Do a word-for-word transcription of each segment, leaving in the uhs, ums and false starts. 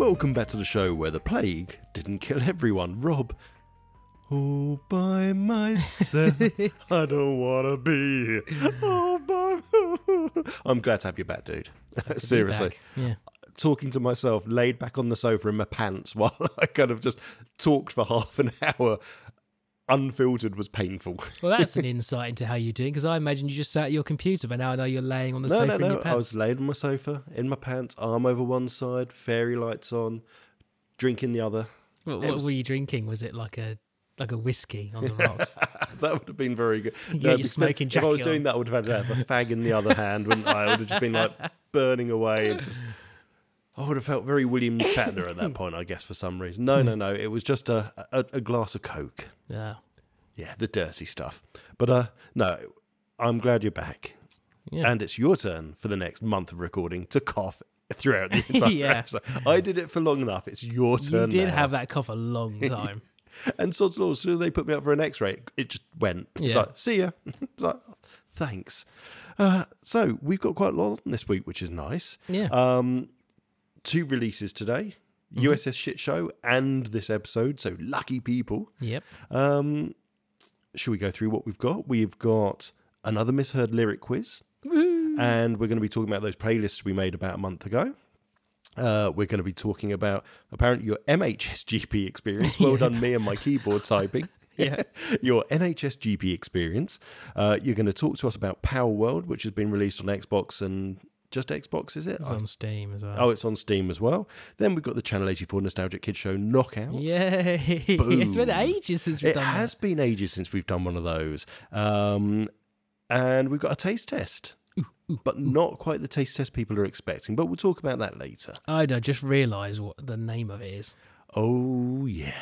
Welcome back to the show where the plague didn't kill everyone. Rob, all by myself, I don't want to be here. All by... I'm glad to have you back, dude. Seriously. Back. Yeah. Talking to myself, laid back on the sofa in my pants while I kind of just talked for half an hour, unfiltered, was painful. Well, that's an insight into how you're doing, because I imagine you just sat at your computer, but now I know you're laying on the no, sofa no, in no. your pants. I was laid on my sofa, in my pants, arm over one side, fairy lights on, drinking the other. What, what was... were you drinking? Was it like a like a whiskey on the rocks? That would have been very good. You No, get your smoking if I was jacket doing on. that, I would have had to have a fag in the other hand, wouldn't I? I would have just been like burning away. And just, I would have felt very William Shatner at that point, I guess, for some reason. No, no, no. It was just a, a, a glass of Coke. Yeah. Yeah, the dirty stuff. But uh, no, I'm glad you're back. Yeah. And it's your turn for the next month of recording to cough throughout the entire Yeah. episode. I did it for long enough. It's your turn You did now. have that cough a long time. And sod's law, as soon as they put me up for an x-ray, it just went. It's Yeah. like, see ya. It's like, thanks. Uh, so we've got quite a lot on this week, which is nice. Yeah. Um, two releases today, Mm-hmm. U S S Shit Show and this episode, so lucky people. Yep. Um, should we go through what we've got? We've got another misheard lyric quiz. Woo. And we're going to be talking about those playlists we made about a month ago. Uh, we're going to be talking about apparently your M H S G P experience. Well done, me and my keyboard typing. Yeah. Your N H S G P experience. Uh, you're going to talk to us about Power World, which has been released on Xbox and just Xbox, is it? It's on Steam as well. Oh, it's on Steam as well. Then we've got the Channel eighty-four Nostalgic Kids Show Knockouts. Yay. It's been ages since we've It done has that. been ages since we've done one of those. Um, and we've got a taste test. But not quite the taste test people are expecting. But we'll talk about that later. I don't just realise what the name of it is. Oh, yeah.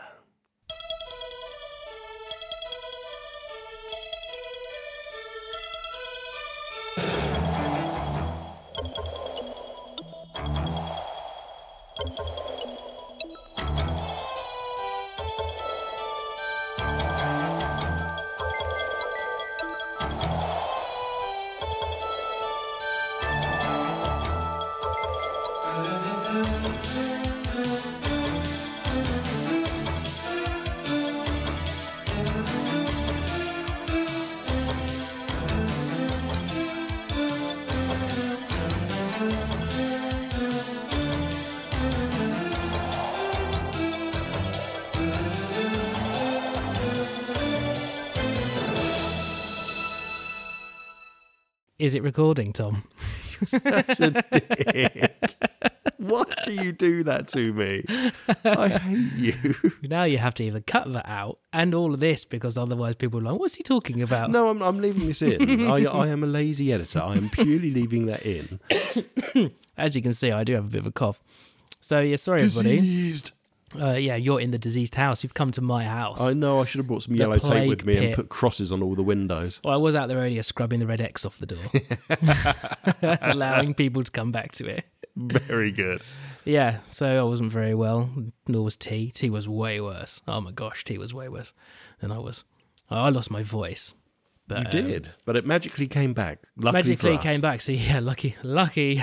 Is it recording, Tom? Such a dick. Why do you do that to me? I hate you. Now you have to either cut that out and all of this, because otherwise people are like, what's he talking about? No, I'm, I'm leaving this in. I, I am a lazy editor. I am purely leaving that in. As you can see, I do have a bit of a cough. So, yeah, sorry, everybody. Diseased. Uh, yeah, you're in the diseased house. You've come to my house. I know. I should have brought some The yellow tape with plague me and pit. put crosses on all the windows. Well, I was out there earlier scrubbing the red X off the door, allowing people to come back to it. Very good. Yeah, so I wasn't very well, nor was T. T was way worse. Oh my gosh, T was way worse than I was. I lost my voice. But, You um, did, but it magically came back. Luckily magically for us. came back. So yeah, lucky, lucky,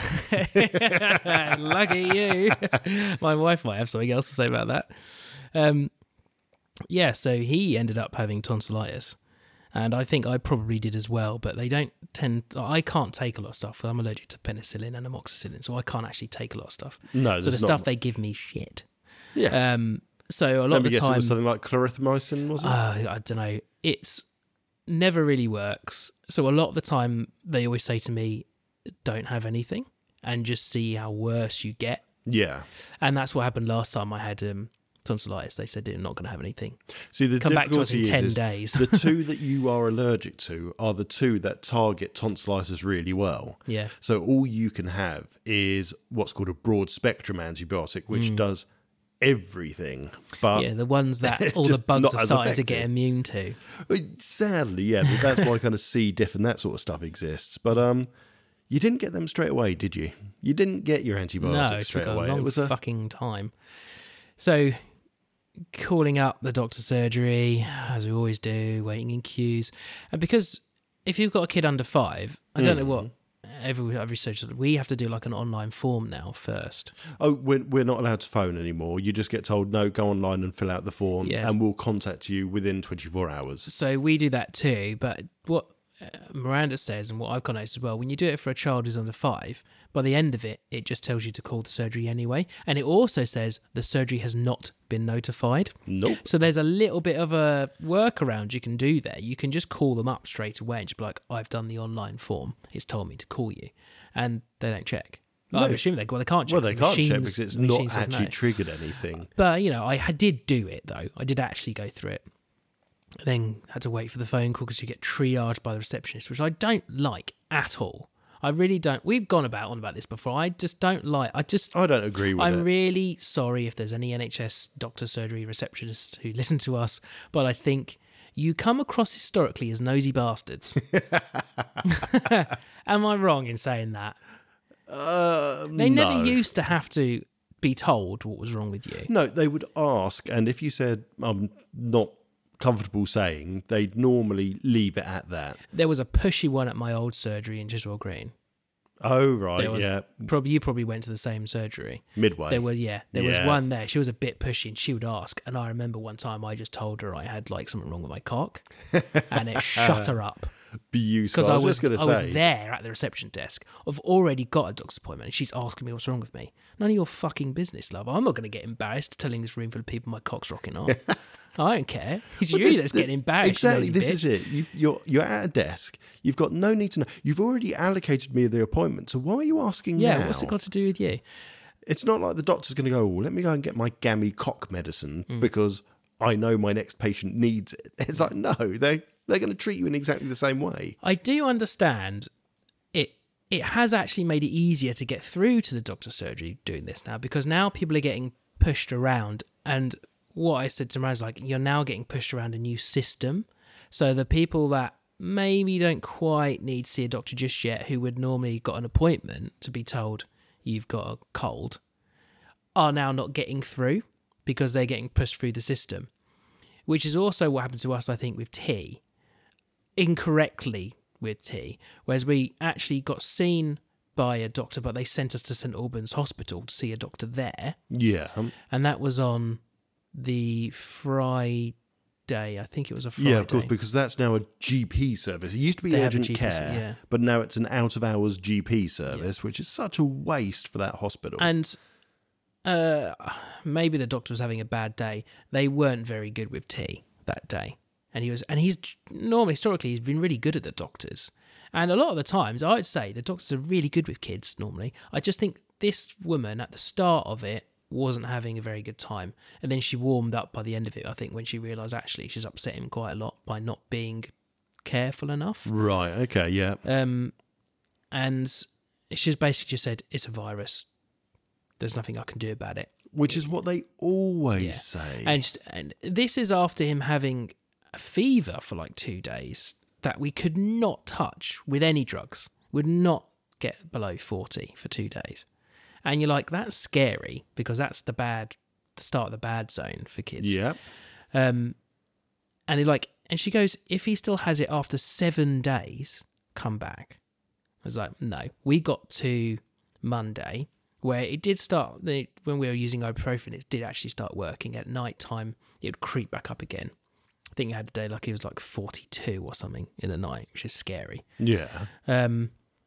lucky you. My wife might have something else to say about that. Um, yeah, so he ended up having tonsillitis, and I think I probably did as well. But they don't tend. I can't take a lot of stuff. I'm allergic to penicillin and amoxicillin, so I can't actually take a lot of stuff. No, So the there's stuff not. they give me shit. Yes. Um, so a lot Let of me the guess, it time, was something like clarithromycin, was it? uh, I don't know. It's never really works. So a lot of the time, they always say to me, "Don't have anything, and just see how worse you get." yeah. And that's what happened last time I had um, tonsillitis. They said they're not going to have anything. See, the Come back to us in difficulty ten is, is days. the two that you are allergic to are the two that target tonsillitis really well. Yeah. So all you can have is what's called a broad spectrum antibiotic, which does everything. But Mm. Yeah, the ones that all the just bugs not are as starting to get effective. immune to. sadly, yeah, but that's why kind of C. diff and that sort of stuff exists. But um, you didn't get them straight away, did you? You didn't get your antibiotics No, it straight took a away. long It was a fucking time. So, calling up the doctor's surgery, as we always do, waiting in queues. And because if you've got a kid under five, I don't know what every every surgery, we have to do like an online form now first. Oh, we're, we're not allowed to phone anymore. You just get told, no, go online and fill out the form, Yes. and we'll contact you within twenty-four hours. So we do that too. But what uh, Miranda says, and what I've got noticed as well, when you do it for a child who's under five, by the end of it, it just tells you to call the surgery anyway. And it also says the surgery has not been notified. Nope. So there's a little bit of a workaround you can do there. You can just call them up straight away and just be like, I've done the online form. It's told me to call you. And they don't check. No. I'm assuming they, well, they can't check. Well, they the can't check machines- because it's the not machine says actually no. triggered anything. But, you know, I had- did do it, though. I did actually go through it. Then had to wait for the phone call because you get triaged by the receptionist, which I don't like at all. I really don't. We've gone about on about this before. I just don't like. I just. I don't agree with I'm it. really sorry if there's any N H S doctor, surgery receptionists who listen to us, but I think you come across historically as nosy bastards. Am I wrong in saying that? Uh, They never no. used to have to be told what was wrong with you. No, they would ask, and if you said, I'm not comfortable saying, they'd normally leave it at that. There was a pushy one at my old surgery in Chiswell Green. Oh, right, There was yeah. probably you probably went to the same surgery. Midway. There was yeah, there was Yeah. one there. She was a bit pushy, and she would ask. And I remember one time I just told her I had like something wrong with my cock, and it shut her up Beautiful. because I I was, was just going to I say. was there at the reception desk. I've already got a doctor's appointment, and she's asking me what's wrong with me. None of your fucking business, love. I'm not going to get embarrassed telling this room full of people my cock's rocking off. I don't care. It's Well, you thi- that's thi- getting embarrassed. Exactly, you this nosy is bitch. it. You've, you're you're at a desk. You've got no need to know. You've already allocated me the appointment. So why are you asking Yeah, now? what's it got to do with you? It's not like the doctor's going to go, oh, let me go and get my gammy cock medicine Mm. because I know my next patient needs it. It's like, no, they they're going to treat you in exactly the same way. I do understand it. It has actually made it easier to get through to the doctor's surgery doing this now, because now people are getting pushed around. And what I said to Maz, like, you're now getting pushed around a new system. So the people that maybe don't quite need to see a doctor just yet, who would normally got an appointment to be told you've got a cold, are now not getting through because they're getting pushed through the system, which is also what happened to us, I think, with T, incorrectly with T, whereas we actually got seen by a doctor, but they sent us to St Albans Hospital to see a doctor there, Yeah. um, and that was on the Friday. I think it was a Friday. Yeah, of course, because that's now a G P service. It used to be They have a urgent G P care, service, yeah. but now it's an out-of-hours G P service, which is such a waste for that hospital. And uh, maybe the doctor was having a bad day. They weren't very good with T that day, and he was, and he's normally historically he's been really good at the doctors. And a lot of the times, I'd say the doctors are really good with kids normally. I just think this woman at the start of it wasn't having a very good time, and then she warmed up by the end of it. I think when she realised actually she's upset him quite a lot by not being careful enough. Right, okay, yeah. Um, and she's basically just said it's a virus. There's nothing I can do about it. Which is what they always Yeah. say. And just, and this is after him having a fever for like two days that we could not touch with any drugs. Would not get below forty for two days. And you're like, that's scary because that's the bad, the start of the bad zone for kids. yeah. Um, and they're like, and she goes, if he still has it after seven days, come back. I was like, no. We got to Monday where it did start, the, when we were using ibuprofen, it did actually start working. At night time, it would creep back up again. I think I had a day like it was like forty-two or something in the night, which is scary. Yeah. Um,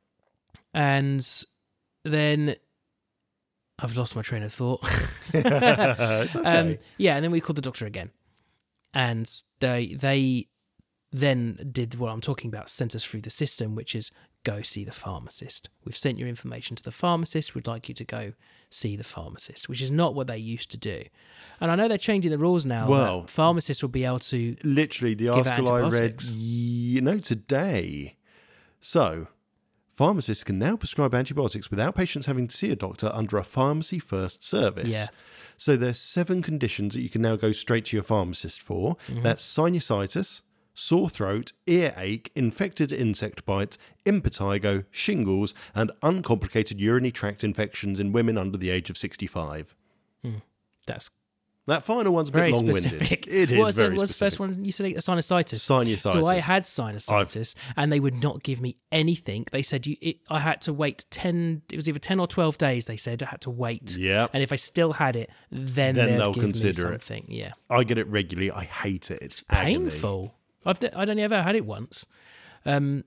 and then I've lost my train of thought. It's okay. Um, yeah, and then we called the doctor again, and they they then did what I'm talking about, sent us through the system, which is go see the pharmacist. We've sent your information to the pharmacist. We'd like you to go see the pharmacist, which is not what they used to do. And I know they're changing the rules now. Well- that pharmacists will be able to. Literally, the Give article I read, antibiotics. you know, today. So, pharmacists can now prescribe antibiotics without patients having to see a doctor under a pharmacy first service. Yeah. So there's seven conditions that you can now go straight to your pharmacist for. Mm-hmm. That's sinusitis, sore throat, earache, infected insect bites, impetigo, shingles, and uncomplicated urinary tract infections in women under the age of sixty-five. That's That final one's a Very bit long-winded. specific. It is What's very the, what's the specific. first one? You said a sinusitis. Sinusitis. So I had sinusitis, and they would not give me anything. They said you. It, I had to wait ten. It was either ten or twelve days. They said I had to wait. Yep. And if I still had it, then, Then they'd they'll give consider me it. something. Yeah. I get it regularly. I hate it. It's agony. Painful. I've I'd only ever had it once. Um.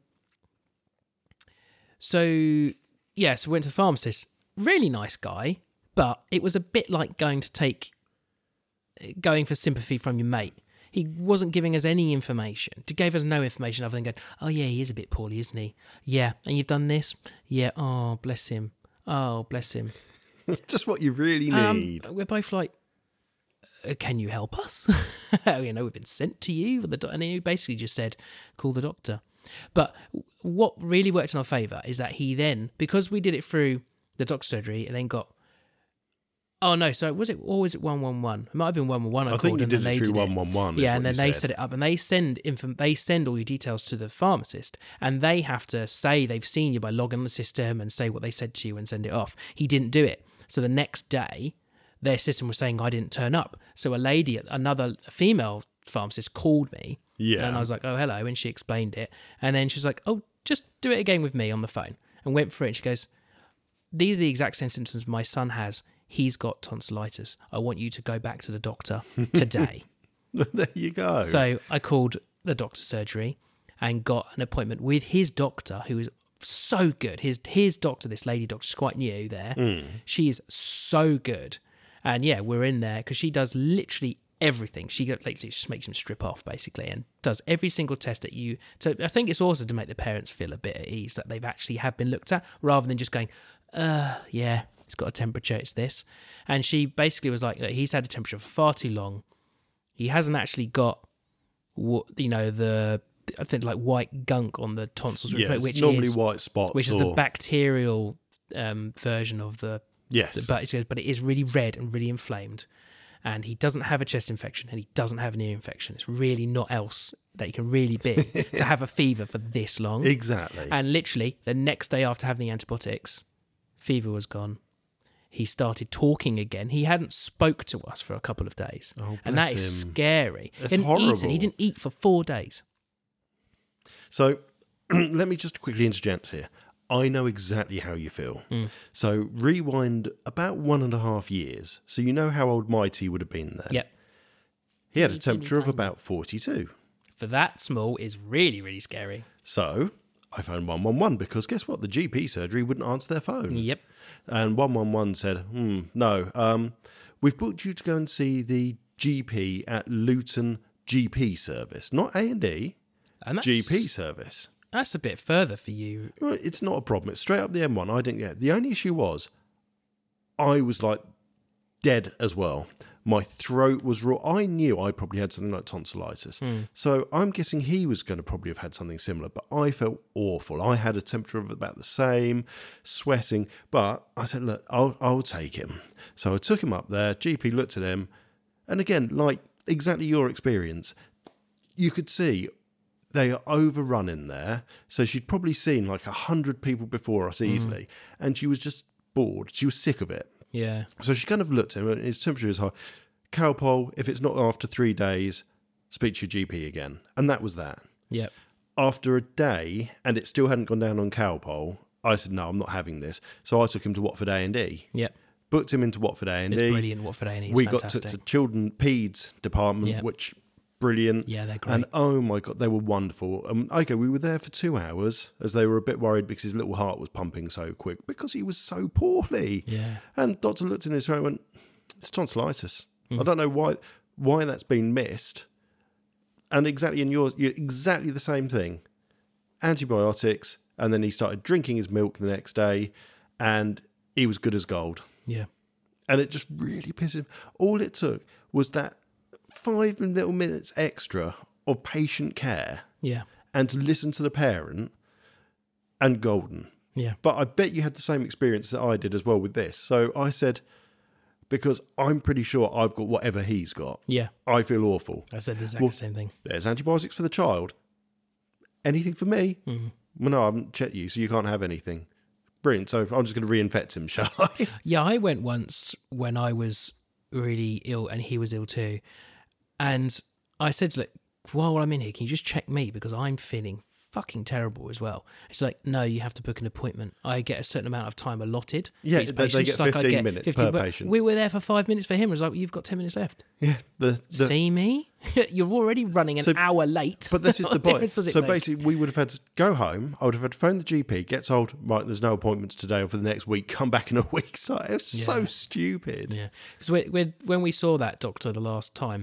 So yeah, so went to the pharmacist. Really nice guy, but it was a bit like going to take. Going for sympathy from your mate. He wasn't giving us any information. He gave us no information other than going, oh yeah, he is a bit poorly, isn't he? Yeah, and you've done this? Yeah, oh, bless him. Oh, bless him. Just what you really Um, need. we're both like, uh, can you help us? you know, we've been sent to you. The do- and he basically just said, call the doctor. But what really worked in our favour is that he then, because we did it through the doctor's surgery and then got Oh no! So was it, or was it one one one? It might have been one one one. I, I called think you and did then it they through did one one one. Yeah, is and what then you they said. set it up, and they send inform- They send all your details to the pharmacist, and they have to say they've seen you by logging the system and say what they said to you and send it off. He didn't do it, so the next day, their system was saying I didn't turn up. So a lady, another female pharmacist, called me. Yeah. And I was like, oh hello, and she explained it, and then she's like, oh, just do it again with me on the phone, and went through it. And she goes, these are the exact same symptoms my son has. He's got tonsillitis. I want you to go back to the doctor today. There you go. So I called the doctor's surgery and got an appointment with his doctor, who is so good. His his doctor, this lady doctor, she's quite new there. Mm. She is so good. And yeah, we're in there because she does literally everything. She literally just makes him strip off, basically, and does every single test that you... So I think it's also to make the parents feel a bit at ease that they've actually have been looked at, rather than just going, uh, yeah... It's got a temperature, it's this. And she basically was like, he's had a temperature for far too long. He hasn't actually got, you know, the, I think like white gunk on the tonsils, yeah, which it's normally is, white spots. which is or... the bacterial um, version of the, yes. the, but, it, but it is really red and really inflamed. And he doesn't have a chest infection and he doesn't have an ear infection. It's really not else that he can really be to have a fever for this long. Exactly. And literally the next day after having the antibiotics, fever was gone. He started talking again. He hadn't spoke to us for a couple of days. Oh, and that bless is him. scary. That's he didn't horrible. eat, and he didn't eat for four days. So let me just quickly interject here. I know exactly how you feel. Mm. So rewind about one and a half years. So you know how old Mighty would have been then. Yep. He had a Teeny, temperature of tiny. about forty-two. For that small is really, really scary. So I phoned one one one because guess what? The G P surgery wouldn't answer their phone. Yep. And one one one said, hmm, no, um, we've booked you to go and see the G P at Luton G P service, not A and E, And that's, G P service. That's a bit further for you. Well, it's not a problem. It's straight up the M one. I didn't get it. The only issue was I was like dead as well. My throat was raw. I knew I probably had something like tonsillitis. Mm. So I'm guessing he was going to probably have had something similar, but I felt awful. I had a temperature of about the same, sweating, but I said, look, I'll, I'll take him. So I took him up there. G P looked at him. And again, like exactly your experience, you could see they are overrun in there. So she'd probably seen like a hundred people before us easily. Mm. And she was just bored. She was sick of it. Yeah. So she kind of looked at him and his temperature is high. Calpol, if it's not after three days, speak to your G P again. And that was that. Yep. After a day, and it still hadn't gone down on Calpol, I said, no, I'm not having this. So I took him to Watford A and E. Yep. Booked him into Watford A and E. It's brilliant. Watford A and E is We fantastic. got to, to children peds department, Yep. which brilliant. Yeah, they're great. And oh my God, they were wonderful. Um, okay, we were there for two hours as they were a bit worried because his little heart was pumping so quick because he was so poorly. Yeah. And doctor looked in his throat and went, it's tonsillitis. Mm. I don't know why why that's been missed. And exactly in yours, you're exactly the same thing. Antibiotics, and then he started drinking his milk the next day, and he was good as gold. Yeah. And it just really pissed him. All it took was that five little minutes extra of patient care Yeah. and to listen to the parent, and golden. Yeah. But I bet you had the same experience that I did as well with this. So I said, because I'm pretty sure I've got whatever he's got, Yeah. I feel awful. I said the exact Well, same thing. There's antibiotics for the child. Anything for me? Mm. Well, no, I haven't checked you, so you can't have anything. Brilliant. So I'm just going to reinfect him, shall I? Yeah, I went once when I was really ill, and he was ill too. And I said, "Look, while I'm in here, can you just check me because I'm feeling fucking terrible as well?" She's like, "No, you have to book an appointment. I get a certain amount of time allotted. Yeah, for each they- they patient, get just like I fifteen get minutes fifteen, per but patient. We were there for five minutes for him. I was like, "You've got ten minutes left. Yeah, the, the, See me? You're already running an So- hour late." But this is What the difference does point. it So make? basically, we would have had to go home. I would have had to phone the G P, get told, right, there's no appointments today or for the next week. Come back in a week. So it was so Yeah. stupid. Yeah, because we, we, when we saw that doctor the last time,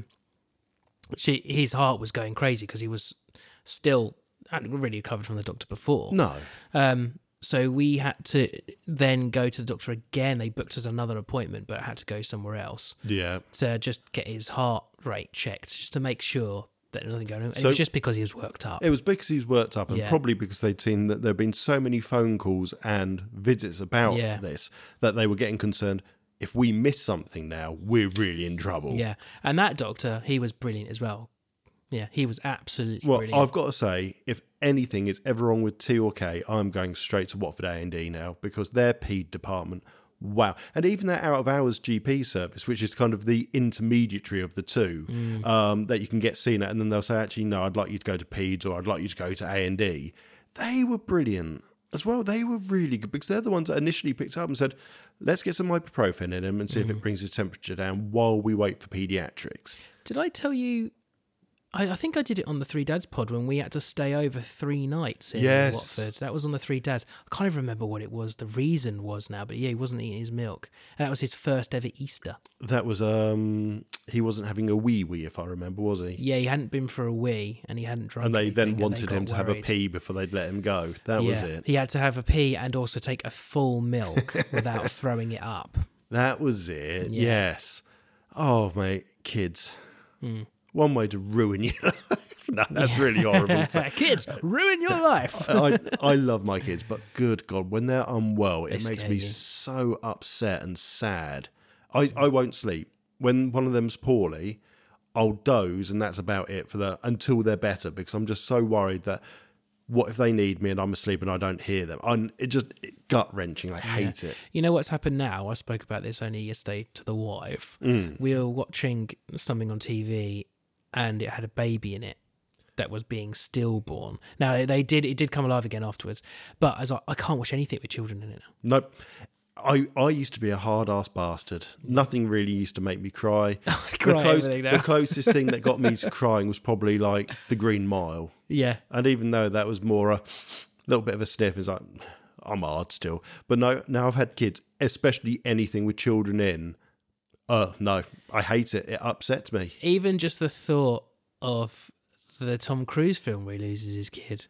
she his heart was going crazy because he was still hadn't really recovered from the doctor before. No. Um, so we had to then go to the doctor again. They booked us another appointment, but I had to go somewhere else Yeah. to just get his heart rate checked, just to make sure that nothing going on. And So- it was just because he was worked up. It was because he was worked up and Yeah. probably because they'd seen that there had been so many phone calls and visits about Yeah. this that they were getting concerned. If we miss something now, we're really in trouble. Yeah, and that doctor, he was brilliant as well. Yeah, he was absolutely Well, brilliant. I've got to say, if anything is ever wrong with T or K, I'm going straight to Watford A and D now because their P department, wow. And even their out-of-hours G P service, which is kind of the intermediary of the two, Mm. um, that you can get seen at, and then they'll say, actually, no, I'd like you to go to Peds or I'd like you to go to A and D. They were brilliant as well. They were really good because they're the ones that initially picked up and said, let's get some ibuprofen in him and see if Mm. it brings his temperature down while we wait for paediatrics. Did I tell you? I, I think I did it on the Three Dads pod when we had to stay over three nights in Yes. Watford. That was on the Three Dads. I can't even remember what it was. The reason was now, but yeah, he wasn't eating his milk. And that was his first ever Easter. That was, um, he wasn't having a wee wee, if I remember, was he? Yeah, he hadn't been for a wee, and he hadn't drunk. And they then anything, wanted and they him got to have a worried. pee before they'd let him go. That was Yeah, it. he had to have a pee and also take a full milk without throwing it up. That was it. Yeah. Yes. Oh, mate, kids. Mm. One way to ruin your life. No, that's really horrible. to- Kids, ruin your life. I, I love my kids, but good God, when they're unwell, it They makes scare me you. so upset and sad. I, I won't sleep. When one of them's poorly, I'll doze, and that's about it for the until they're better, because I'm just so worried that what if they need me and I'm asleep and I don't hear them? I'm, it just it, gut wrenching. I hate it. You know what's happened now? I spoke about this only yesterday to the wife. Mm. We were watching something on T V, and it had a baby in it that was being stillborn. Now they did it did come alive again afterwards, but as I, I can't watch anything with children in it now. Nope. I, I used to be a hard ass bastard. Nothing really used to make me cry. I The, cry close, everything now. the closest thing that got me to crying was probably like the Green Mile. Yeah, And even though that was more a little bit of a sniff, it's like, I'm hard still. But no, now I've had kids, especially anything with children in. Oh, no, I hate it. It upsets me. even just the thought of the Tom Cruise film where he loses his kid.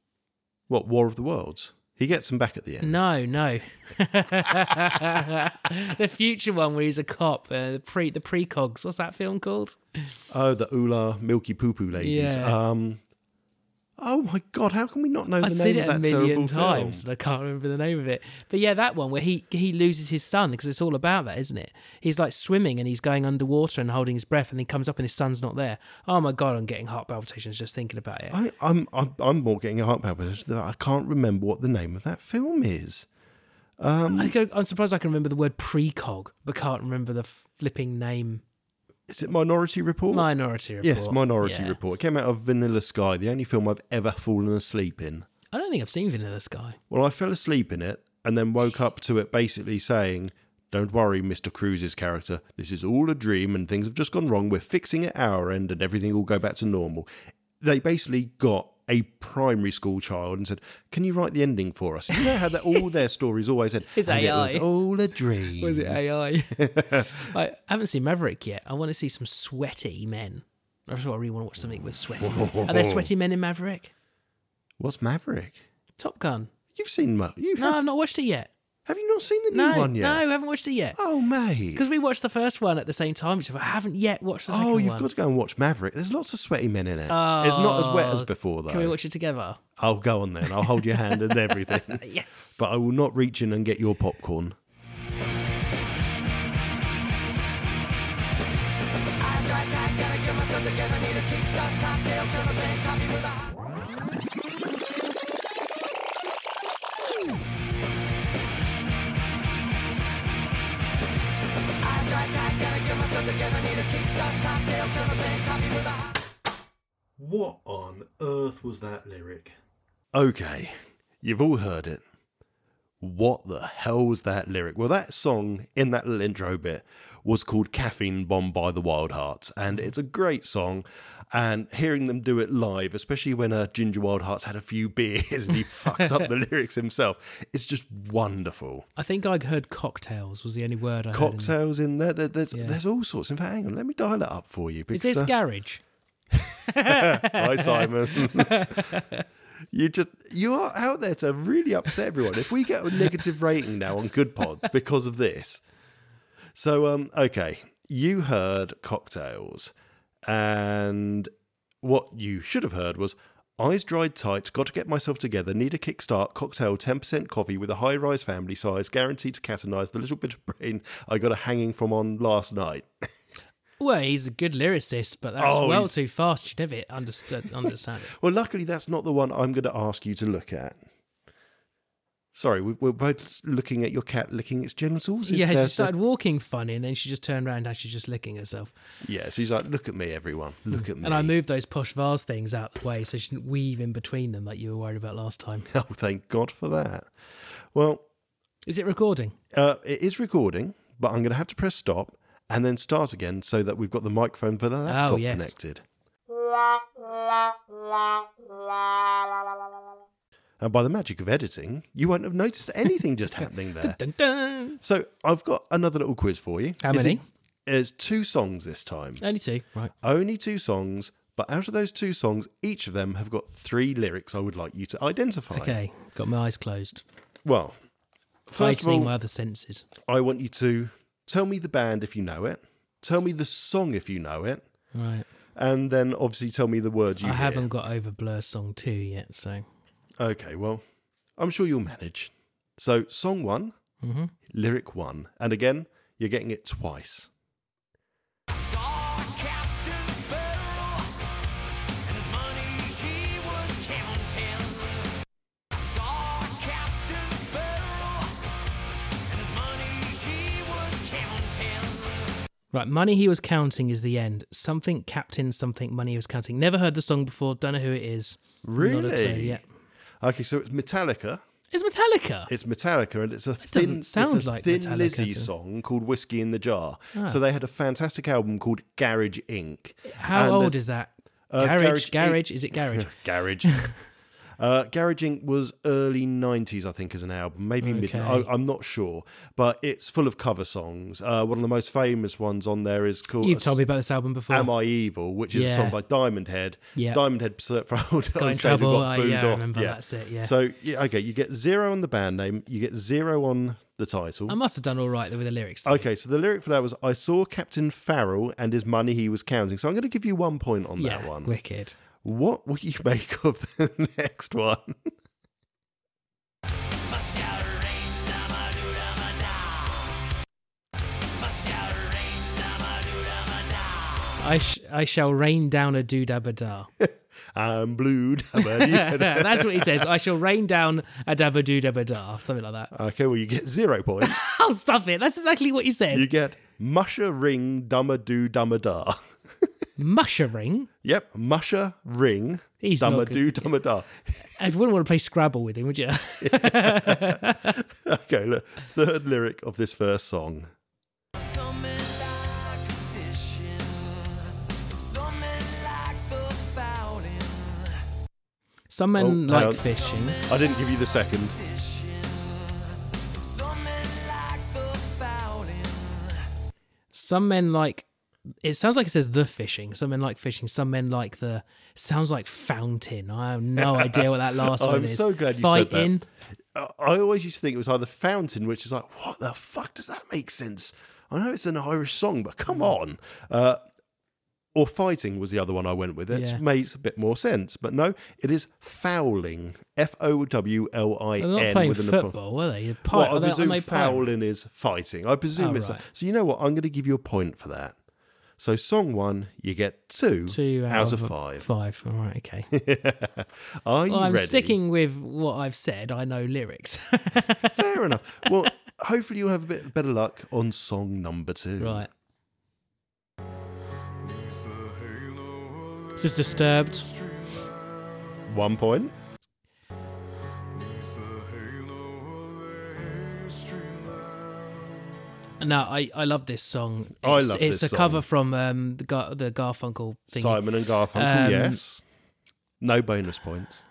What, War of the Worlds? He gets them back at the end. No, no. The future one where he's a cop, uh, the pre the precogs. What's that film called? Oh, the Ula Milky Poo Poo ladies. Yeah. Um, oh my God, how can we not know the I've name seen of it a that million terrible times film? and I can't remember the name of it. But yeah, that one where he he loses his son, because it's all about that, isn't it? He's like swimming and he's going underwater and holding his breath, and he comes up and his son's not there. Oh my God, I'm getting heart palpitations just thinking about it. I, I'm, I'm I'm more getting a heart palpitation that I can't remember what the name of that film is. Um, I go, I'm surprised I can remember the word precog, but can't remember the flipping name. is it Minority Report? Minority Report. Yes, Minority Yeah. Report. It came out of Vanilla Sky, the only film I've ever fallen asleep in. I don't think I've seen Vanilla Sky. Well, I fell asleep in it and then woke up to it basically saying, don't worry, Mister Cruise's character. This is all a dream and things have just gone wrong. We're fixing it our end and everything will go back to normal. They basically got a primary school child and said, can you write the ending for us? You know how that all their stories always said, It's and A I. it was all a dream. Was it A I? I haven't seen Maverick yet. I want to see some sweaty men. I just really want to watch something with sweaty men. Are there sweaty men in Maverick? What's Maverick? Top Gun. You've seen Ma- you No, have, I've not watched it yet. have you not seen the new No, one yet? no, I haven't watched it yet. Oh, mate. Because we watched the first one at the same time. Which I haven't yet watched the second Oh, you've one. got to go and watch Maverick. There's lots of sweaty men in it. it's not as wet as Oh, before, though. Can we watch it together? I'll go on then. I'll hold your hand and everything. Yes. But I will not reach in and get your popcorn. What on earth was that lyric? Okay, you've all heard it. What the hell was that lyric? Well, that song in that little intro bit was called Caffeine Bomb by the Wild Hearts, and it's a great song. And hearing them do it live, especially when uh, Ginger Wild Hearts had a few beers and he fucks up the lyrics himself, it's just wonderful. I think I heard cocktails was the only word I heard. Cocktails in there, there there's, Yeah. there's all sorts. In fact, hang on, let me dial it up for you. Is Because, this uh, garage? Hi, Simon. You just you are out there to really upset everyone. If we get a negative rating now on Good Pods because of this, so um, okay, you heard cocktails, and what you should have heard was eyes dried tight. Got to get myself together. Need a kickstart. Cocktail, ten percent coffee with a high rise family size, guaranteed to catalyse the little bit of brain I got a hanging from on last night. Well, he's a good lyricist, but that's Oh, well he's- too fast. You never understood, understand it. Well, luckily, that's not the one I'm going to ask you to look at. Sorry, we- we're both looking at your cat licking its genitals. Is Yeah, there- she started walking funny, and then she just turned around and she's just licking herself. Yeah, so he's like, look at me, everyone. Look at me. And I moved those posh vase things out the way so she didn't weave in between them like you were worried about last time. Oh, thank God for that. Well, Is it recording? uh, it is recording, but I'm going to have to press stop and then start again so that we've got the microphone for the laptop yes. connected. And by the magic of editing, you won't have noticed anything just happening there. Dun, dun. So I've got another little quiz for you. How Is many? it- There's two songs this time. Only two. Right. Only two songs, but out of those two songs, each of them have got three lyrics I would like you to identify. Okay. Got my eyes closed. Well, first of Heightening all, my other senses. I want you to tell me the band if you know it, tell me the song if you know it, Right. and then obviously tell me the words you I hear. haven't got over Blur Song two yet, so. Okay, well, I'm sure you'll manage. So, song one, Mm-hmm. lyric one, and again, you're getting it twice. Saw Captain Farrell and his money he was counting. Saw Captain Farrell and his money he was counting. Right, Money He Was Counting is the end. Something Captain, something Money He Was Counting. Never heard the song before, don't know who it is. Not a clue Really? yet. Okay, so it's Metallica. It's Metallica. It's Metallica, and it's a thin, doesn't sound it's a like Thin Metallica Lizzy to- song called "Whiskey in the Jar." Ah. So they had a fantastic album called Garage Incorporated. How and old there's- is that? Uh, garage, Garage garage, Inc- is it garage? Garage. uh, Garage Incorporated was early nineties, I think, as an album, maybe mid. Okay. I, I'm not sure, but it's full of cover songs. Uh, one of the most famous ones on there is called You've told me about this album before. "Am I Evil," which is a Yeah. song by Diamond Head. Yeah. Diamond Head for old Got in trouble. uh, yeah, I remember. That's it. Yeah. So yeah, okay, you get zero on the band name, you get zero on the title. I must have done all right there with the lyrics. though. Okay, so the lyric for that was, "I saw Captain Farrell and his money he was counting." So I'm going to give you one point on Yeah, that one. wicked. What will you make of the next one? Must shout rain, dama doo dama da. Must shout rain, dama doo dama da. I sh- I shall rain down a doodah da. I'm blue. dabba-dee. That's what he says. I shall rain down a dabba doo dabba da. Something like that. Okay, well, you get zero points. Oh, stuff it. That's exactly what he said. You get musher ring, dumma do, dumma da. Mushering. Yep, musher ring, He's dumma not do, good. dumma da. I wouldn't want to play Scrabble with him, would you? Okay, look, third lyric of this first song. Some men like fishing, some men like the fountain. Some men Oh, hang like on. fishing. I didn't give you the second. Fishing, some men like the fountain. Some men like. It sounds like it says the fishing. Some men like fishing. Some men like the. Sounds like fountain. I have no idea what that last one I'm is. so glad you said that. Fighting. Uh, I always used to think it was either fountain, which is like, what the fuck does that make sense? I know it's an Irish song, but come on. Uh, or fighting was the other one I went with. It Yeah. makes a bit more sense. But no, it is fouling. F O W L I They're not N. playing with an football, are they? You're pi- Well, are I they, are presume they pirate? fouling is fighting. I presume Oh, it's... right. So you know what? I'm going to give you a point for that. So song one, you get two, Two out, out of of five. Five. All right. Okay. Are you Well, I'm ready? sticking with what I've said. I know lyrics. Fair enough. Well, hopefully you'll have a bit better luck on song number two. Right. This is Disturbed. One point. No, I, I love this song. It's, I love It's this a cover song. from um, the Gar- the Garfunkel thing. Simon and Garfunkel, Um, yes. No bonus points.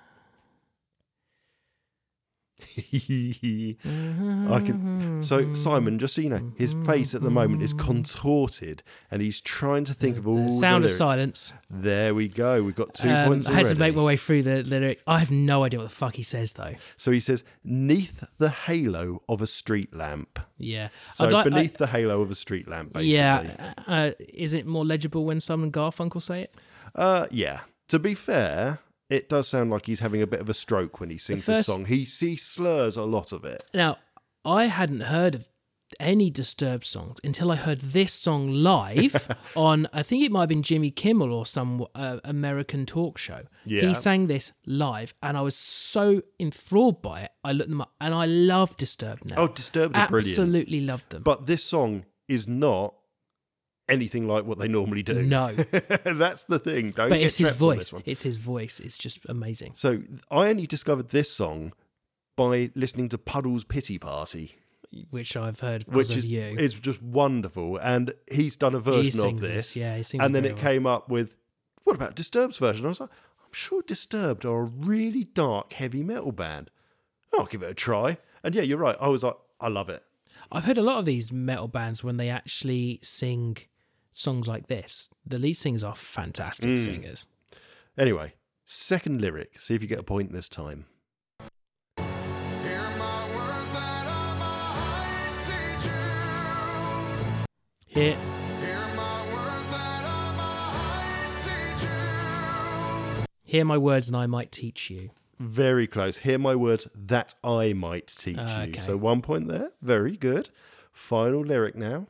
I can. So Simon, just so you know, his face at the moment is contorted, and he's trying to think of all the Sound of lyrics. Silence. There we go. We've got two Um, points I had already. to make my way through the lyric. I have no idea what the fuck he says though. So he says, "Neath the halo of a street lamp." Yeah. So I'd like- beneath the halo of a street lamp, I- basically. yeah. Uh, is it more legible when Simon Garfunkel say it? Uh, yeah. To be fair, it does sound like he's having a bit of a stroke when he sings first- this song. He, he slurs a lot of it. Now, I hadn't heard of any Disturbed songs until I heard this song live on, I think it might have been Jimmy Kimmel or some uh, American talk show. Yeah. He sang this live, and I was so enthralled by it. I looked them up, and I love Disturbed now. Oh, Disturbed are brilliant. Absolutely loved them. But this song is not anything like what they normally do. No. That's the thing. Don't But get it's his trapped on voice. this one. It's his voice. It's just amazing. So I only discovered this song by listening to Puddle's Pity Party, Which I've heard because which of is you. is just wonderful. And he's done a version of sings this. this, yeah, he sings And it then very it well. came up with, what about Disturbed's version? I was like, I'm sure Disturbed are a really dark heavy metal band. I'll give it a try. And yeah, you're right. I was like, I love it. I've heard a lot of these metal bands when they actually sing songs like this. The lead singers are fantastic Mm. singers. Anyway, second lyric. See if you get a point this time. Here, hear my words and I might teach you. Very close. Hear my words that I might teach Ah, you. okay. So one point there. Very good. Final lyric now.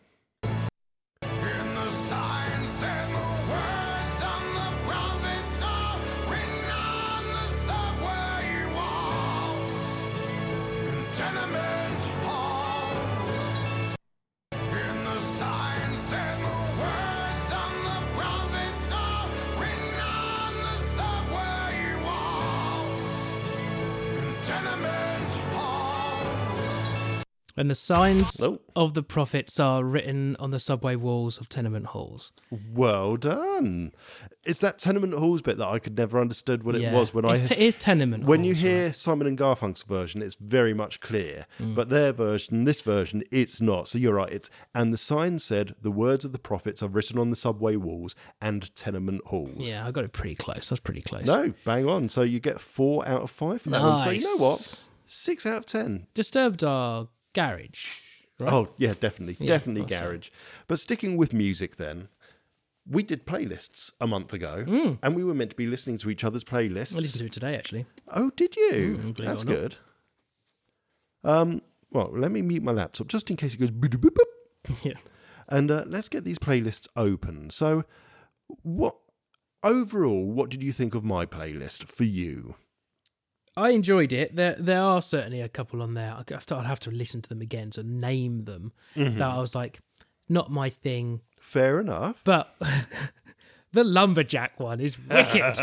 And the signs Oh. of the prophets are written on the subway walls of tenement halls. Well done. It's that tenement halls bit that I could never understood what it Yeah. was when it's I te- it's tenement when you halls, hear right? Simon and Garfunkel's version, it's very much clear. Mm. But their version, this version, it's not. So you're right. It's and the sign said the words of the prophets are written on the subway walls and tenement halls. Yeah, I got it pretty close. That's pretty close. No, bang on. So you get four out of five for that one. So you know what? Nice. Six out of ten. Disturbed are garage, right? Oh, yeah, definitely. Yeah, definitely that's it. garage. But sticking with music then, we did playlists a month ago, Mm. and we were meant to be listening to each other's playlists. I listened to it today, actually. Oh, did you? Mm, believe it That's or not. good. Um, well, let me mute my laptop just in case it goes boop, boop, boop. Yeah. And uh, let's get these playlists open. So, what overall, what did you think of my playlist for you? I enjoyed it. There, there are certainly a couple on there. I'd have to, I'd have to listen to them again to name them. Mm-hmm. That I was like, not my thing. Fair enough. But the lumberjack one is wicked.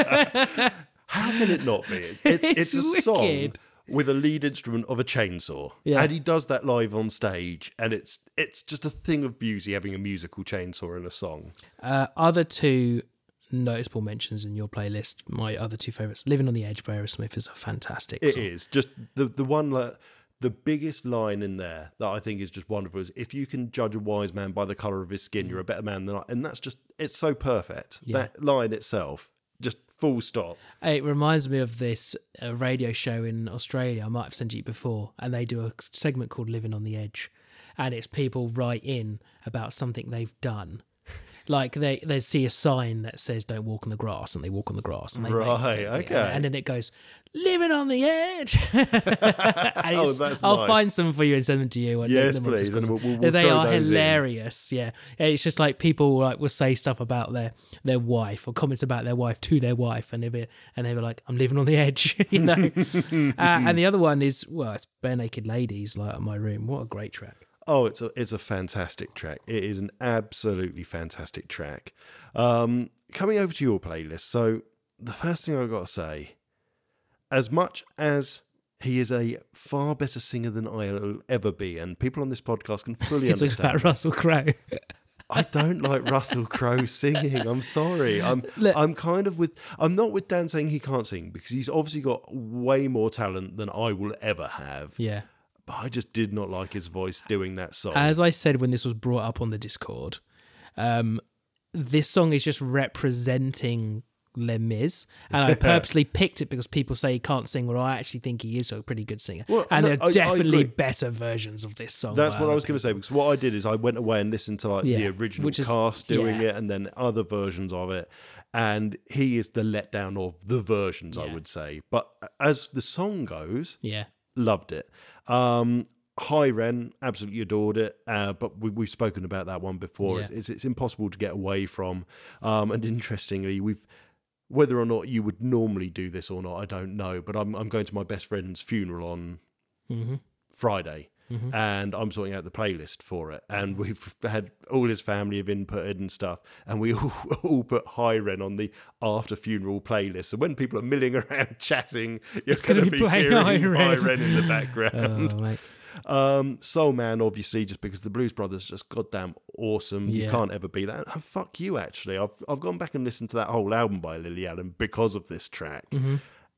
How can it not be? It's, it's, It's a song wicked. with a lead instrument of a chainsaw, Yeah. and he does that live on stage, and it's it's just a thing of beauty having a musical chainsaw in a song. uh, other two noticeable mentions in your playlist. My other two favorites, "Living on the Edge" by Aerosmith is a fantastic It song. is just the the one like, the biggest line in there that I think is just wonderful is if you can judge a wise man by the color of his skin, you're a better man than I. And that's just it's so perfect. Yeah. That line itself, just full stop. It reminds me of this uh, radio show in Australia. I might have sent you before, and they do a segment called "Living on the Edge," and it's people write in about something they've done, Like they, they see a sign that says "Don't walk on the grass," and they walk on the grass. And they make- Right, yeah, okay. And, and then it goes, "Living on the edge." And Oh, it's- that's I'll nice. find some for you and send them to you. and Yes, them on please, Discord. and we'll- we'll- we'll they throw are those in. hilarious. Yeah. Yeah, it's just like people like will say stuff about their their wife or comments about their wife to their wife, and they be and they were like, "I'm living on the edge," you know. uh, and the other one is well, it's Bare Naked Ladies, like My Room. What a great track. Oh, it's a it's a fantastic track. It is an absolutely fantastic track. Um, coming over to your playlist, so the first thing I've got to say, as much as he is a far better singer than I'll ever be, and people on this podcast can fully It's always understand. about Russell Crowe. I don't like Russell Crowe singing. I'm sorry. I'm Look- I'm kind of with I'm not with Dan saying he can't sing, because he's obviously got way more talent than I will ever have. Yeah. But I just did not like his voice doing that song. As I said when this was brought up on the Discord, um, this song is just representing Les Mis, and I purposely picked it because people say he can't sing, well, I actually think he is a pretty good singer. Well, and no, there are I- I definitely agree. better versions of this song. That's by what I other was going to say, because what I did is I went away and listened to like Yeah, the original which is- cast doing yeah. it, and then other versions of it, and he is the letdown of the versions, I Yeah. would say. But as the song goes, Yeah. loved it. Um, Hi Ren, absolutely adored it. Uh, but we, we've spoken about that one before. Yeah. It's, it's impossible to get away from. Um, and interestingly, we've whether or not you would normally do this or not, I don't know. But I'm I'm going to my best friend's funeral on Mm-hmm. Friday, and I'm sorting out the playlist for it. And we've had all his family have inputted and stuff, and we all, all put Hi Ren on the after funeral playlist. So when people are milling around chatting, you're gonna going to be be playing hearing Hi Hi Ren. Ren in the background. Oh, mate. Um, Soul Man, obviously, just because the Blues Brothers are just goddamn awesome. You Yeah. can't ever be that. And fuck you, actually. I've I've gone back and listened to that whole album by Lily Allen because of this track. Mhm.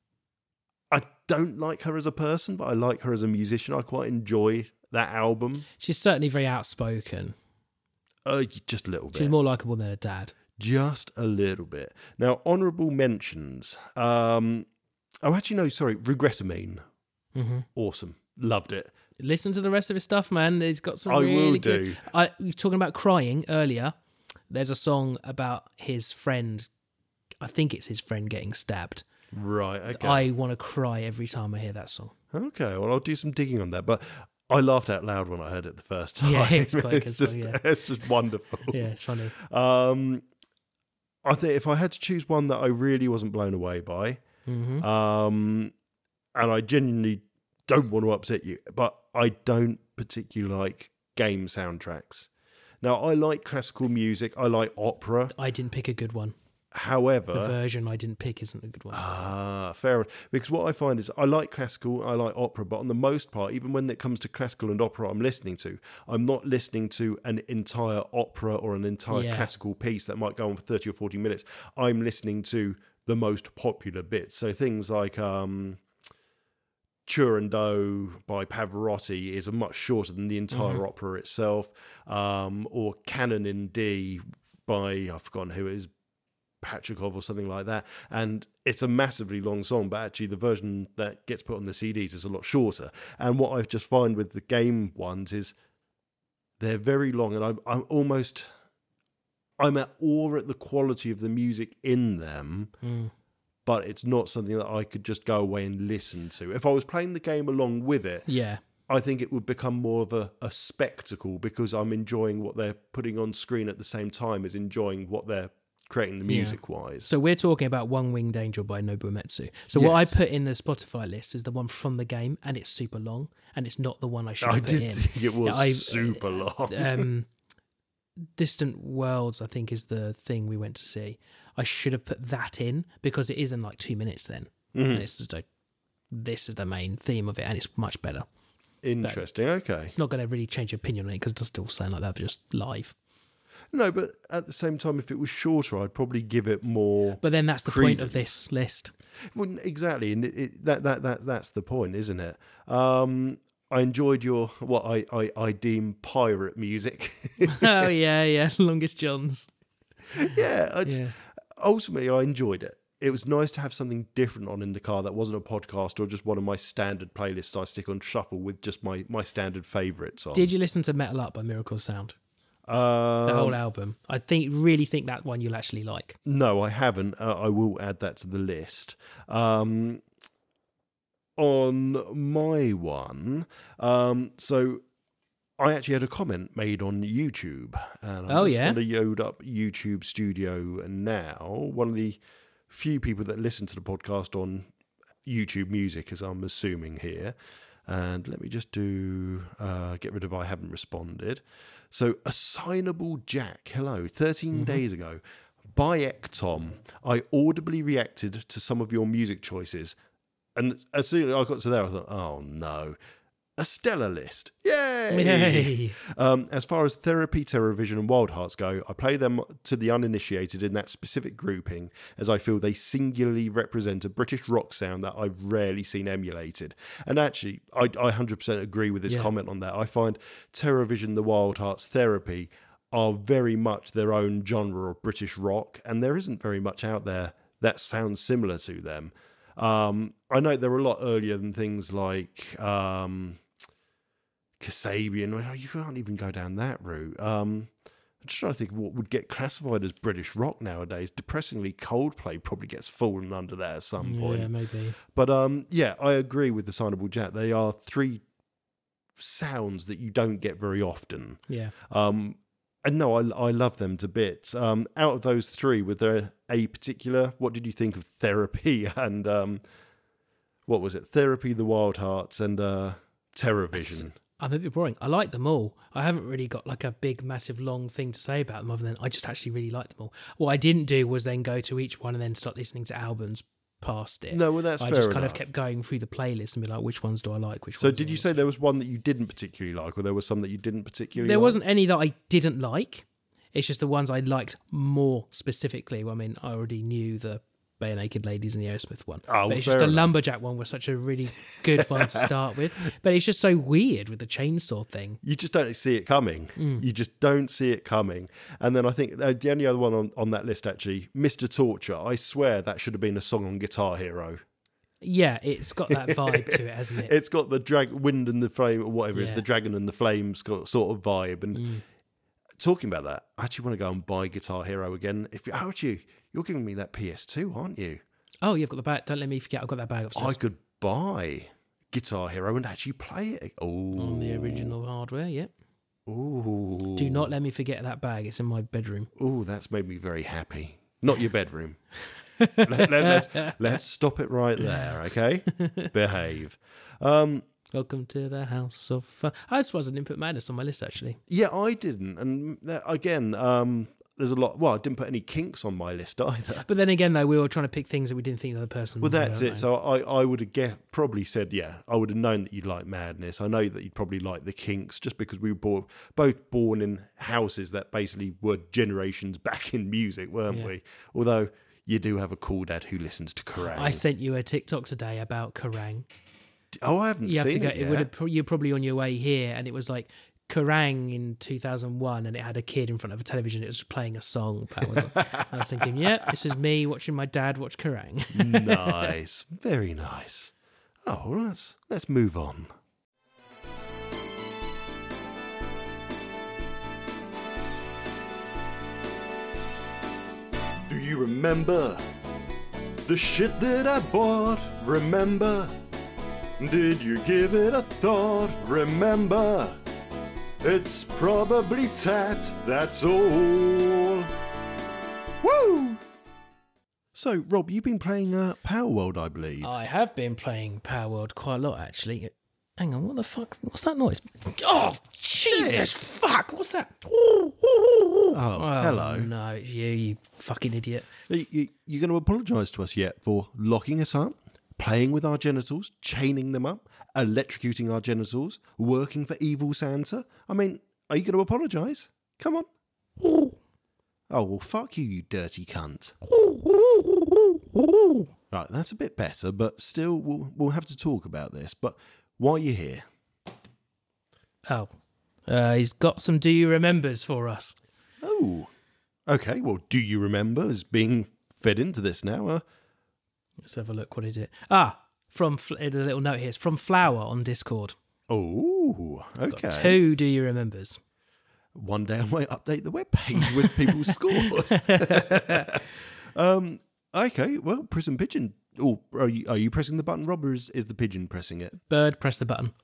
I don't like her as a person, but I like her as a musician. I quite enjoy that album. She's certainly very outspoken. Uh, just a little bit. She's more likable than her dad. Just a little bit. Now, honourable mentions. Um, oh, actually, no, sorry. Regrettamine. Mm-hmm. Awesome. Loved it. Listen to the rest of his stuff, man. He's got some I will really do. good. I we were talking about crying earlier. There's a song about his friend. I think it's his friend getting stabbed. Right, okay. I want to cry every time I hear that song. Okay, well, I'll do some digging on that. But I laughed out loud when I heard it the first time. Yeah, it's quite a good it's just, song, yeah. it's just wonderful. Yeah, it's funny. Um, I think if I had to choose one that I really wasn't blown away by, hmm um, and I genuinely don't want to upset you, but I don't particularly like game soundtracks. Now, I like classical music. I like opera. I didn't pick a good one. However, The version I didn't pick isn't a good one. Ah, fair enough. Because what I find is I like classical, I like opera, but on the most part, even when it comes to classical and opera I'm listening to, I'm not listening to an entire opera or an entire Yeah. classical piece that might go on for thirty or forty minutes. I'm listening to the most popular bits. So things like um, Turandot by Pavarotti is much shorter than the entire opera itself, um, or Canon in D by, I've forgotten who it is, Patrikov or something like that, and it's a massively long song, but actually the version that gets put on the C Ds is a lot shorter. And what I just find with the game ones is they're very long, and I'm, I'm almost I'm at awe at the quality of the music in them, Mm. but it's not something that I could just go away and listen to. If I was playing the game along with it, Yeah. I think it would become more of a, a spectacle, because I'm enjoying what they're putting on screen at the same time as enjoying what they're creating the Yeah. music wise. So we're talking about One Winged Angel by Nobuo Uematsu. So what I Yes. put in the Spotify list is the one from the game, and it's super long, and it's not the one I should I have put did in. think it was Yeah, I- super long. um, Distant Worlds, I think, is the thing we went to see. I should have put that in because it is in like two minutes then. Mm-hmm. And it's just like, this is the main theme of it, and it's much better. Interesting. Okay. It's not going to really change your opinion on it because it does still sound like that, but just live. No, but at the same time, if it was shorter, I'd probably give it more. But then that's the point of Credence. this list. Well, exactly, and it, it, that that that that's the point, isn't it? Um, I enjoyed your what I, I, I deem pirate music. Oh, yeah, yeah. Longest Johns. yeah, I just, Yeah. ultimately I enjoyed it. It was nice to have something different on in the car that wasn't a podcast or just one of my standard playlists I stick on shuffle with just my, my standard favourites on. Did you listen to Metal Up by Miracle Sound? Um, The whole album. I think really think that one you'll actually like. No, I haven't. Uh, I will add that to the list. Um, on my one, um, so I actually had a comment made on YouTube, and I'm Oh, just yeah? going to load up YouTube Studio now. One of the few people that listen to the podcast on YouTube Music, as I'm assuming here. And let me just do uh, get rid of I haven't responded. So, Assignable Jack, hello, thirteen days ago. By Ectom, I audibly reacted to some of your music choices. And as soon as I got to there, I thought, oh no. A stellar list. Yay! Yay. Um, as far as Therapy, Terrorvision, and Wild Hearts go, I play them to the uninitiated in that specific grouping, as I feel they singularly represent a British rock sound that I've rarely seen emulated. And actually, I, I one hundred percent agree with this Yeah. comment on that. I find Terrorvision, the Wild Hearts, Therapy are very much their own genre of British rock, and there isn't very much out there that sounds similar to them. Um, I know they're a lot earlier than things like um, Kasabian. Well, you can't even go down that route. Um, I'm just trying to think of what would get classified as British rock nowadays. Depressingly, Coldplay probably gets fallen under that at some point. Yeah, maybe. But um, yeah, I agree with the Assignable Jack. They are three sounds that you don't get very often. Yeah. Um, and no, I, I love them to bits. Um, out of those three, was there a particular? What did you think of Therapy and um, what was it? Therapy, The Wild Hearts, and uh, Terrorvision. I'm a bit boring. I like them all. I haven't really got like a big, massive, long thing to say about them other than I just actually really like them all. What I didn't do was then go to each one and then start listening to albums past it. No, well, that's I fair just kind enough. of kept going through the playlist and be like, which ones do I like? Which So, ones did do I you like? say there was one that you didn't particularly like, or there was some that you didn't particularly? There like? wasn't any that I didn't like. It's just the ones I liked more specifically. Well, I mean, I already knew the Bare Naked Ladies and the Aerosmith one. Oh, but it's fair just the enough. Lumberjack one was such a really good one to start with. But it's just so weird with the chainsaw thing. You just don't see it coming. Mm. You just don't see it coming. And then I think uh, the only other one on, on that list, actually, Mister Torture. I swear that should have been a song on Guitar Hero. Yeah, it's got that vibe to it, hasn't it? It's got the drag, wind and the flame, or whatever it's Yeah. the dragon and the flames got sort of vibe. And Mm. talking about that, I actually want to go and buy Guitar Hero again. If how would you? You're giving me that P S two, aren't you? Oh, you've got the bag. Don't let me forget. I've got that bag I upstairs could buy Guitar Hero and actually play it. Oh, on the original hardware. Yep. Ooh. Do not let me forget that bag. It's in my bedroom. Ooh, that's made me very happy. Not your bedroom. let, let, let's, let's stop it right there, okay? Behave. Um, Welcome to the house of fun. I just wasn't Input Madness on my list, actually. yeah, I didn't. And that, again, um, there's a lot. Well, I didn't put any kinks on my list either. But then again, though, we were trying to pick things that we didn't think the other person Well, would that's know. it. So I, I would have get, probably said, yeah, I would have known that you'd like Madness. I know that you'd probably like the Kinks just because we were born, both born in houses that basically were generations back in music, weren't Yeah. we? Although you do have a cool dad who listens to Kerrang. I sent you a TikTok today about Kerrang. Oh, I haven't You have seen to go. it It yet. would have. You're probably on your way here, and it was like Kerrang in two thousand one, and it had a kid in front of a television. It was playing a song. That was, I was thinking, yeah, this is me watching my dad watch Kerrang. Nice, very nice. Oh, well, let's let's move on. Do you remember the shit that I bought? Remember? Did you give it a thought? Remember? It's probably tat, that's all. Woo! So, Rob, you've been playing uh, Power World, I believe. I have been playing Power World quite a lot, actually. Hang on, what the fuck? What's that noise? Oh, Jesus, fuck! What's that? oh, Oh, hello. No, it's you, you fucking idiot. You, you, you going to apologise to us yet for locking us up, playing with our genitals, chaining them up, electrocuting our genitals, working for evil Santa? I mean, are you going to apologise? Come on. Oh, well, fuck you, you dirty cunt. Right, that's a bit better, but still, we'll, we'll have to talk about this. But while you're here, Oh, uh, he's got some Do You Remembers for us. oh, okay, well, do you remember as being fed into this now? Uh, Let's have a look. What is it? Ah, from Fl- a little note here. It's from Flower on Discord. oh, Got okay. two Do You Remembers. one day I might update the webpage with people's scores. um, okay, well, Prison Pigeon. Oh, are you, are you pressing the button, Rob, or is, is the pigeon pressing it? Bird, press the button.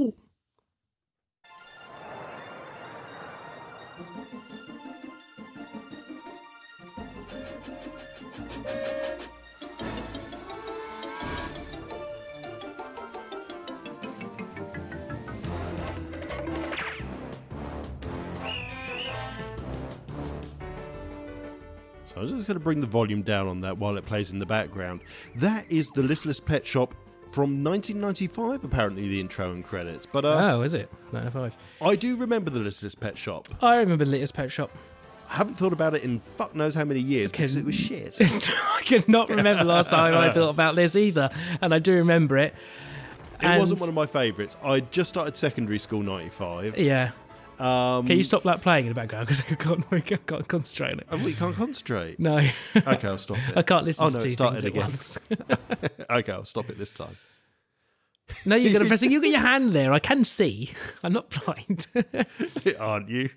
So I'm just going to bring the volume down on that while it plays in the background. That is The Littlest Pet Shop from nineteen ninety-five, apparently, the intro and credits. But uh, Oh, is it? ninety-five. I do remember The Littlest Pet Shop. I remember the Littlest Pet Shop. I haven't thought about it in fuck knows how many years because it was shit. I cannot remember last time I thought about this either, and I do remember it. It And- wasn't one of my favourites. I just started secondary school ninety-five. Yeah. Um, Can you stop like playing in the background because I can't, I can't concentrate on it. Oh, we can't concentrate. No, Okay, I'll stop it. I can't listen Oh, to no, two it started things again. at once. Okay, I'll stop it this time. No, you're going to press it. You've got your hand there. I can see. I'm not blind. Aren't you?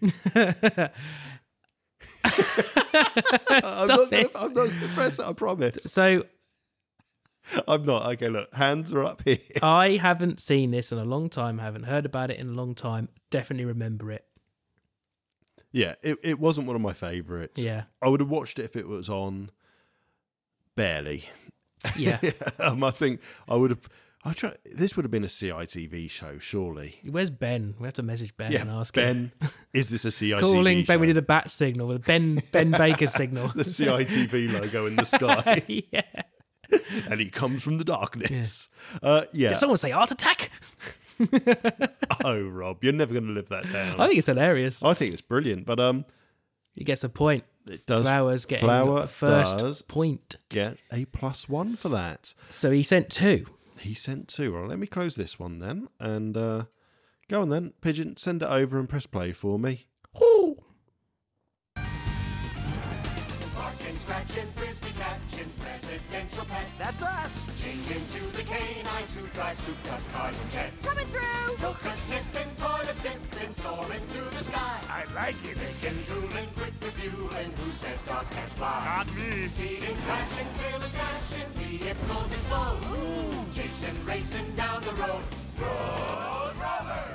I'm not it. gonna, I'm not going to press it, I promise. So I'm not. Okay, look, hands are up here. I haven't seen this in a long time. Haven't heard about it in a long time. Definitely remember it. Yeah, it, it wasn't one of my favourites. Yeah. I would have watched it if it was on. Barely. Yeah. um, I think I would have. I try. This would have been a C I T V show, surely. Where's Ben? We have to message Ben Yeah, and ask him. Ben, is this a C I T V Calling show? Ben. We need a bat signal with Ben Ben Baker signal. The C I T V logo in the sky, Yeah. and he comes from the darkness. Yeah. Uh, yeah. Did someone say heart attack? Oh, Rob, you're never going to live that down. I think it's hilarious. I think it's brilliant, but um, He gets a point. it does. Flowers getting Flower first does point. get a plus one for that. So he sent two. He sent two. Well, let me close this one then, and uh, go on then, Pigeon. Send it over and press play for me. Barking, scratching, frisbee catching, presidential pets. That's us. Changing to the canines who drive souped up cars and jets. Coming through. Tilka snipping, toilet sipping, soaring through the sky. I like it. Making, drooling, quick refueling. Who says dogs can't fly? Not me. Speeding, crashing, fearless flashing, vehicles explode. Ooh. Chasing, racing down the road. Road Rollers.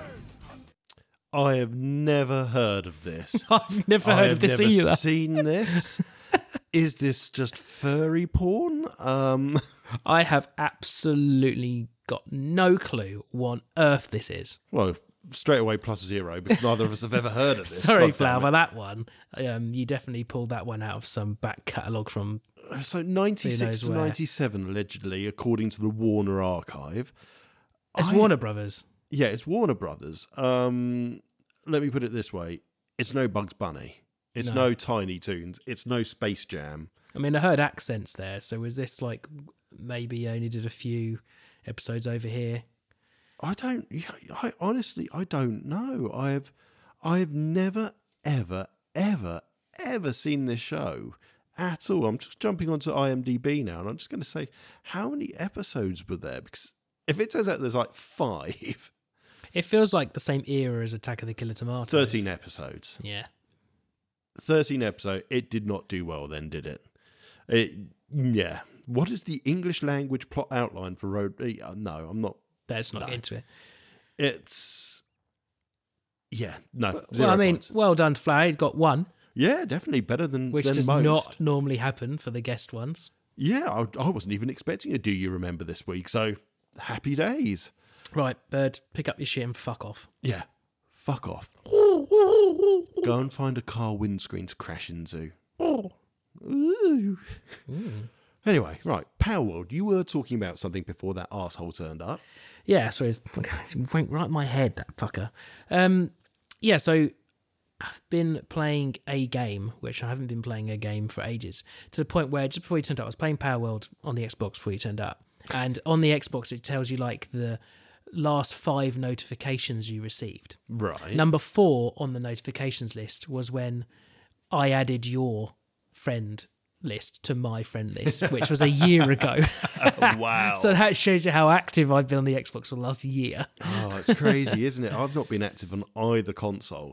I have never heard of this. I've never I heard have of this never either. seen this. Is this just furry porn? Um, I have absolutely got no clue what on earth this is. well, straight away plus zero because neither of us have ever heard of this. Sorry, God damn Flower, it. that one. Um, you definitely pulled that one out of some back catalogue from. So ninety-six knows to where. ninety-seven, allegedly, according to the Warner Archive. It's I- Warner Brothers. Yeah, it's Warner Brothers. Um, let me put it this way: it's no Bugs Bunny, it's No. no Tiny Toons, it's no Space Jam. I mean, I heard accents there. So was this like maybe you only did a few episodes over here? I don't. I honestly, I don't know. I've, I've never, ever, ever, ever seen this show at all. I'm just jumping onto IMDb now, and I'm just going to say, how many episodes were there? Because if it turns out there's like five, It feels like the same era as Attack of the Killer Tomatoes. thirteen episodes. Yeah. thirteen episode. It did not do well then, did it? It, yeah. What is the English language plot outline for Road? uh, No, I'm not. Let's not No. get into it. It's yeah, no. Well, zero I mean, points. well done to Flower. It got one, Yeah, definitely better than which than does most. not normally happen for the guest ones. Yeah, I, I wasn't even expecting a Do You Remember this week, so happy days. Right, Bird, pick up your shit and fuck off. Yeah, fuck off. Go and find a car windscreen to crash into. Ooh. Anyway, right, Powerworld, you were talking about something before that arsehole turned up. Yeah, so it went right in my head, that fucker. Um, yeah, so I've been playing a game, which I haven't been playing a game for ages, to the point where just before you turned up, I was playing Powerworld on the Xbox before you turned up. And on the Xbox, it tells you like the last five notifications you received. Right. Number four on the notifications list was when I added your friend list to my friend list, which was a year ago. Wow. So that shows you how active I've been on the Xbox for the last year. Oh, it's crazy, isn't it? I've not been active on either console.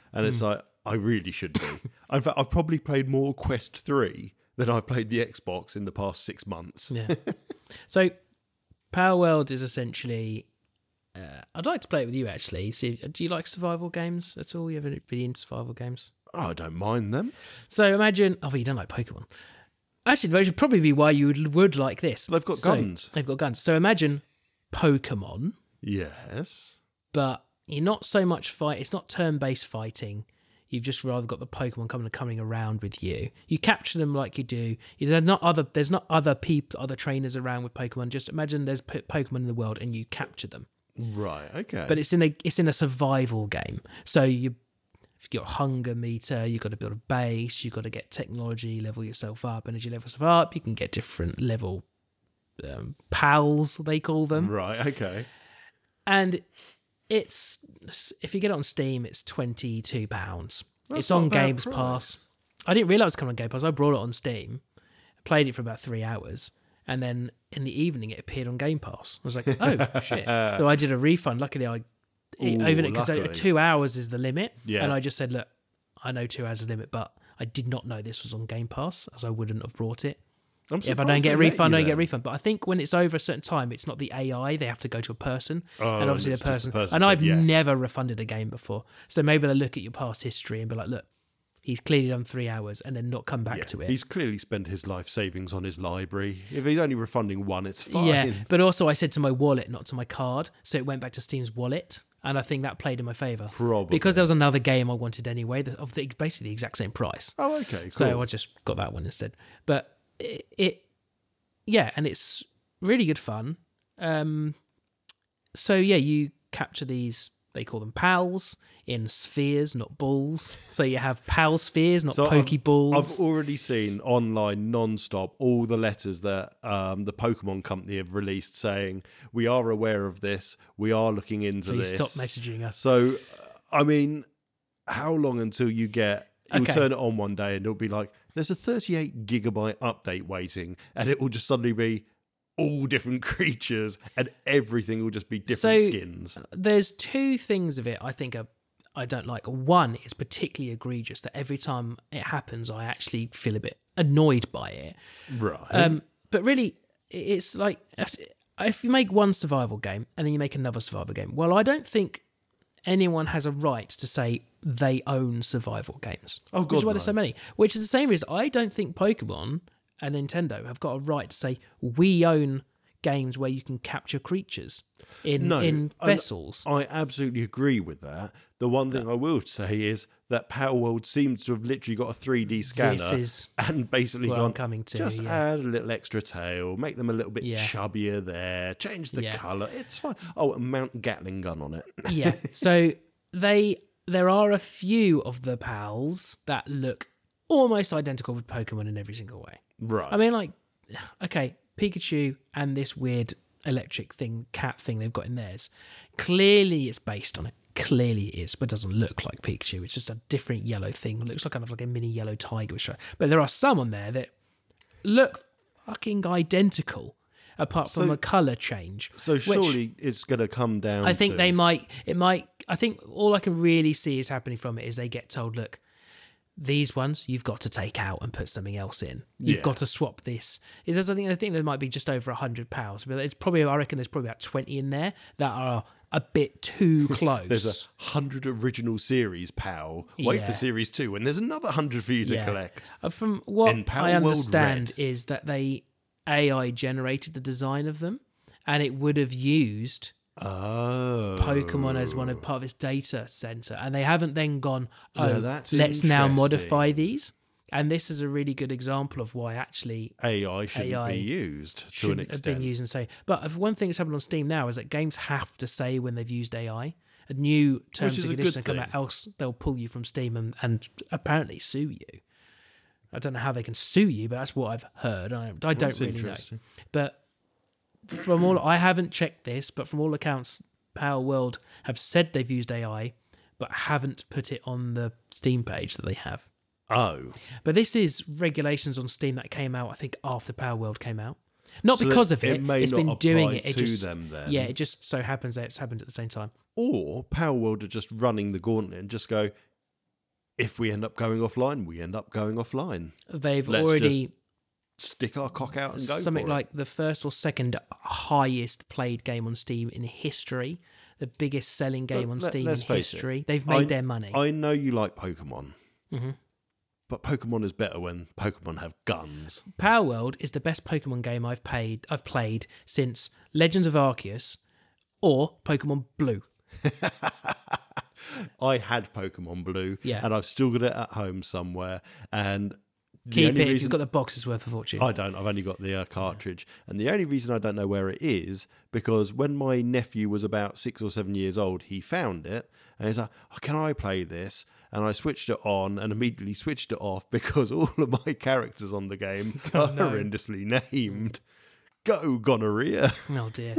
and it's like I really should be. In fact, I've probably played more Quest three than I've played the Xbox in the past six months. Yeah. So, Power World is essentially. Uh, I'd like to play it with you actually. See, do you like survival games at all? You ever been into survival games? Oh, I don't mind them. So imagine. Oh, but you don't like Pokemon. Actually, that should probably be why you would, would like this. They've got So, guns. They've got guns. So imagine Pokemon, Yes. but you're not so much fight. It's not turn-based fighting. You've just rather got the Pokemon coming coming around with you. You capture them like you do. There's not other. There's not other people, other trainers around with Pokemon. Just imagine there's p- Pokemon in the world and you capture them. Right. Okay. But it's in a it's in a survival game. So you you've got a hunger meter. You've got to build a base. You've got to get technology, level yourself up, and as you level yourself up, you can get different level um, pals. They call them. right. Okay. And it's if you get it on Steam, it's twenty two pounds. That's It's not on a bad Games price. Pass. I didn't realize it was coming on Game Pass. I brought it on Steam, played it for about three hours, and then in the evening it appeared on Game Pass. I was like, oh shit! So I did a refund. Luckily, I Ooh, even because luckily. two hours is the limit, Yeah. and I just said, look, I know two hours is the limit, but I did not know this was on Game Pass, as I wouldn't have brought it. I'm If I don't surprised get a they let refund, you I don't get a then. refund. But I think when it's over a certain time, it's not the A I. They have to go to a person. Oh, and obviously and the it's just person. the person And said I've yes. never refunded a game before. So maybe they'll look at your past history and be like, look, he's clearly done three hours and then not come back Yeah, to it. He's clearly spent his life savings on his library. If he's only refunding one, it's fine. Yeah. But also I said to my wallet, not to my card. So it went back to Steam's wallet. And I think that played in my favour. Probably. Because there was another game I wanted anyway, that- of the, basically the exact same price. Oh, okay. Cool. So I just got that one instead. But it, it yeah, and it's really good fun. Um, so yeah, you capture these. They call them pals in spheres, not balls. So you have pal spheres, not So I've- pokeballs. I've already seen online non-stop all the letters that um, the Pokemon company have released saying, we are aware of this, we are looking into Please this. stop messaging us. So, I mean, how long until you get... You'll Okay. turn it on one day and it'll be like, there's a thirty-eight gigabyte update waiting, and it will just suddenly be all different creatures and everything will just be different So- skins. There's two things of it I think are, I don't like. One is particularly egregious that every time it happens, I actually feel a bit annoyed by it. Right. Um, but really, it's like if, if you make one survival game and then you make another survival game, well, I don't think anyone has a right to say they own survival games. Oh, Which is God, why no. there's so many. Which is the same reason I don't think Pokemon and Nintendo have got a right to say we own games where you can capture creatures in No, in and vessels. I absolutely agree with that. The one thing I will say is that Power World seems to have literally got a three D scanner is and basically where gone, I'm coming to, just yeah. add a little extra tail, make them a little bit Yeah. chubbier there, change the Yeah. colour. It's fine. Oh, and mount a Gatling gun on it. Yeah. So they there are a few of the pals that look almost identical with Pokemon in every single way. Right. I mean, like, okay, Pikachu and this weird electric thing, cat thing they've got in theirs. Clearly, it's based on it. Clearly, it is, but it doesn't look like Pikachu. It's just a different yellow thing. It looks like kind of like a mini yellow tiger. Which, but there are some on there that look fucking identical, apart from So- a color change. so which- surely it's going to come down I think to... they might. It might. I think all I can really see is happening from it is they get told, look, these ones you've got to take out and put something else in. You've Yeah. got to swap this. It does. I think. I think there might be just over a hundred pounds, but it's probably. I reckon there's probably about twenty in there that are a bit too close. There's a hundred original series, pal. Wait Yeah. for series two, and there's another hundred for you to Yeah. collect. Uh, From what In Power I World understand Red. is that they A I generated the design of them, and it would have used Oh. Pokemon as one of part of its data center, and they haven't then gone, oh, No, that's let's now interesting. modify these. And this is a really good example of why actually A I shouldn't A I be used to an shouldn't have extent. been used and say. But if one thing that's happened on Steam now is that games have to say when they've used A I. A new terms is and a good conditions come out, thing. else they'll pull you from Steam and, and apparently sue you. I don't know how they can sue you, but that's what I've heard. I, I don't That's really know. interesting. But from all, I haven't checked this, but from all accounts, Power World have said they've used A I, but haven't put it on the Steam page that they have. Oh. But this is regulations on Steam that came out, I think, after Power World came out. Not So that because of it it. may It's not been doing apply it. It to just, them then. Yeah, it just so happens that it's happened at the same time. Or Power World are just running the gauntlet and just go, if we end up going offline, we end up going offline. They've Let's already Stick our cock out and go something for it. like the first or second highest played game on Steam in history, the biggest selling game But on let- Steam in let's face it, history. They've made I- their money. I know you like Pokemon, Mhm. but Pokemon is better when Pokemon have guns. Power World is the best Pokemon game I've played. I've played since Legends of Arceus or Pokemon Blue. I had Pokemon Blue, Yeah. and I've still got it at home somewhere. And the Keep only it. If reason- you've got the box, it's worth a fortune. I don't. I've only got the uh, cartridge, and the only reason I don't know where it is because when my nephew was about six or seven years old, he found it, and he's like, oh, "Can I play this?" And I switched it on, and immediately switched it off because all of my characters on the game Oh, are no. horrendously named. Go gonorrhea! Oh dear.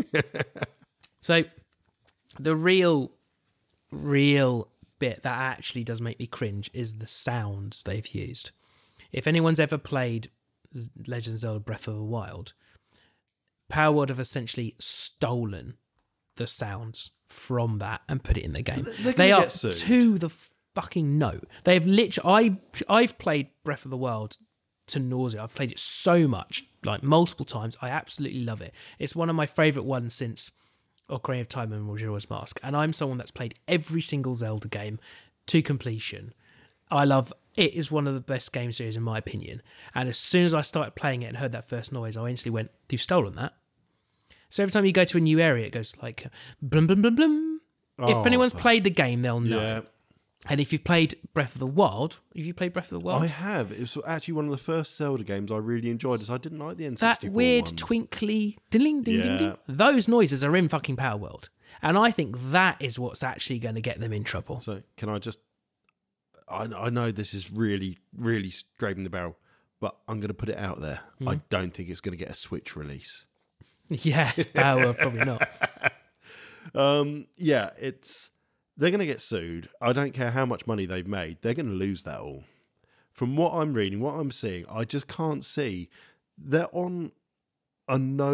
So the real, real bit that actually does make me cringe is the sounds they've used. If anyone's ever played Legend of Zelda Breath of the Wild, Power World have essentially stolen the sounds from that and put it in the game. they're gonna They are get sued. to the fucking note. They've literally. I I've played Breath of the Wild to nausea. I've played it so much, like multiple times. I absolutely love it. It's one of my favourite ones since Ocarina of Time and Majora's Mask. And I'm someone that's played every single Zelda game to completion. I love it. Is one of the best game series in my opinion. And as soon as I started playing it and heard that first noise, I instantly went, "You've stolen that." So every time you go to a new area, it goes like blum blum blum blum. Oh, if anyone's fuck. played the game, they'll know. Yeah, And if you've played Breath of the Wild, have you played Breath of the Wild? I have. It was actually one of the first Zelda games I really enjoyed. As I didn't like the N That sixty-four weird ones. twinkly ding ding ding ding. Yeah. Those noises are in fucking Power World. And I think that is what's actually going to get them in trouble. So can I just? I, I know this is really, really scraping the barrel, but I'm going to put it out there. Hmm. I don't think it's going to get a Switch release. Yeah, Power World probably not. Um, yeah, it's they're going to get sued. I don't care how much money they've made; they're going to lose that all. From what I'm reading, what I'm seeing, I just can't see they're on a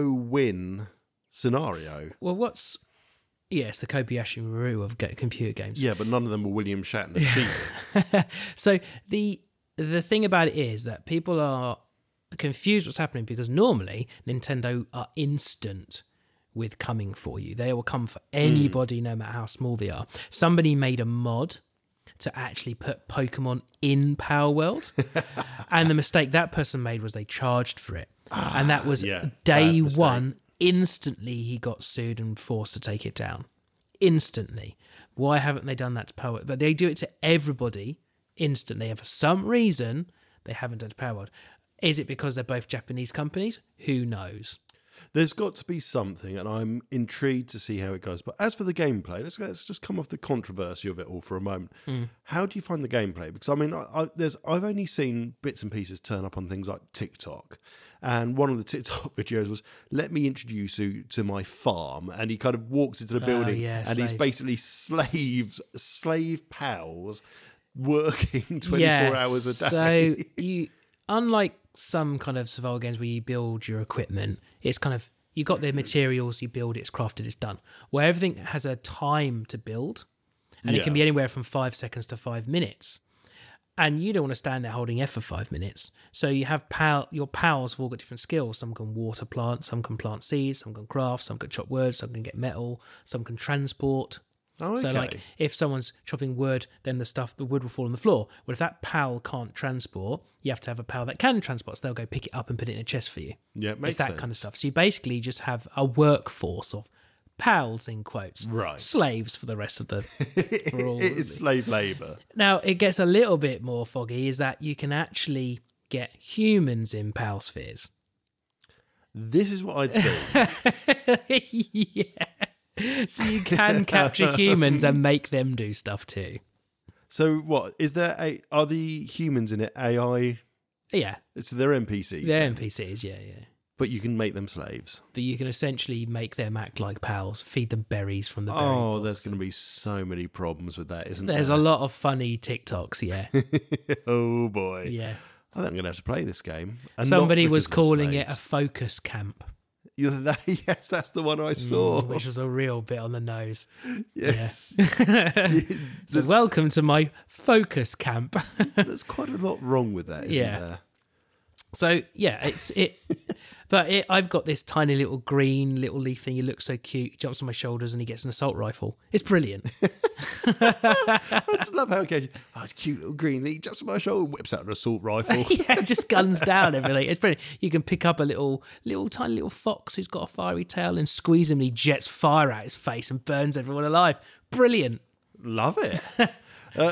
no-win scenario. Well, what's yes, the Kobayashi Maru of ga- computer games. Yeah, but none of them are William Shatner cheesing. So the the thing about it is that people are confused what's happening because normally Nintendo are instant with coming for you. They will come for anybody, no matter how small they are. Somebody made a mod to actually put Pokemon in Power World, and the mistake that person made was they charged for it, and that was yeah, day bad mistake. one. Instantly, he got sued and forced to take it down. Instantly. Why haven't they done that to Power World? But they do it to everybody instantly, and for some reason, they haven't done it to Power World. Is it because they're both Japanese companies? Who knows? There's got to be something, and I'm intrigued to see how it goes. But as for the gameplay, let's let's just come off the controversy of it all for a moment. Mm. How do you find the gameplay? Because I mean, I, I, there's I've only seen bits and pieces turn up on things like TikTok, and one of the TikTok videos was, "Let me introduce you to my farm," and he kind of walks into the Oh, building, yeah, and he's slaves. basically slaves, slave pals, working twenty-four Yeah, hours a day. So you, unlike some kind of survival games where you build your equipment, it's kind of you got the materials, you build it, it's crafted, it's done. Where everything has a time to build, and it can Yeah. be anywhere from five seconds to five minutes. And you don't want to stand there holding F for five minutes. So you have pal, your pals have all got different skills. Some can water plants, some can plant seeds, some can craft, some can chop wood, some can get metal, some can transport. Oh, okay. So, like, if someone's chopping wood, then the stuff, the wood will fall on the floor. Well, if that pal can't transport, you have to have a pal that can transport. So they'll go pick it up and put it in a chest for you. Yeah, it makes It's that sense. kind of stuff. So you basically just have a workforce of pals, in quotes, Right. slaves for the rest of the. For all it is slave labour. Now, it gets a little bit more foggy, is that you can actually get humans in pal spheres. This is what I'd say. Yeah. So you can capture humans and make them do stuff too. So what is there? A are the humans in it A I? Yeah, It's they're N P Cs, they're then, N P Cs, yeah, yeah. but you can make them slaves. But you can essentially make them act like pals, feed them berries from the berry Oh, box. there's going to be so many problems with that, isn't There's there? a lot of funny TikToks, yeah. Oh boy, Yeah. I think I'm going to have to play this game. And not Somebody because was of the calling it a slaves. focus camp. You're that, yes, that's the one I saw. Mm, which was a real bit on the nose. Yes. Yeah. So welcome to my focus camp. There's quite a lot wrong with that, isn't Yeah. there? So yeah, it's it. But it, I've got this tiny little green little leaf thing. He looks so cute. He jumps on my shoulders and he gets an assault rifle. It's brilliant. I just love how occasionally, oh, it's cute little green. He jumps on my shoulder and whips out an assault rifle. Yeah, just guns down everything. It's brilliant. You can pick up a little, little tiny little fox who's got a fiery tail and squeeze him and he jets fire out his face and burns everyone alive. Brilliant. Love it. uh,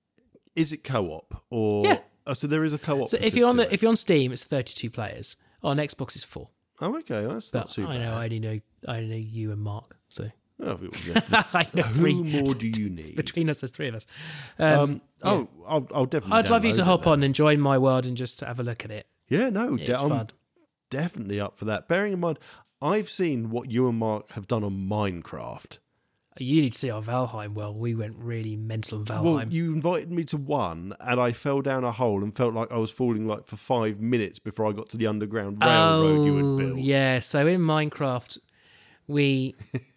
is it co-op or? Yeah. Oh, so there is a co-op. So if you're on the, if you're on Steam, it's thirty-two players. On Xbox, it's four. Oh, okay, well, that's not But too I bad. know I only know I only know you and Mark. So Oh, yeah. I know Who three more do you need? between us. There's three of us. Um, Um, oh, I'll, I'll definitely. I'd love you download to it hop then. on and join my world and just have a look at it. Yeah, no, It's de- I'm fun. definitely up for that. Bearing in mind, I've seen what you and Mark have done on Minecraft. You need to see our Valheim world. We went really mental on Valheim. Well, you invited me to one, and I fell down a hole and felt like I was falling like for five minutes before I got to the underground railroad you had built. Oh, yeah. So in Minecraft, we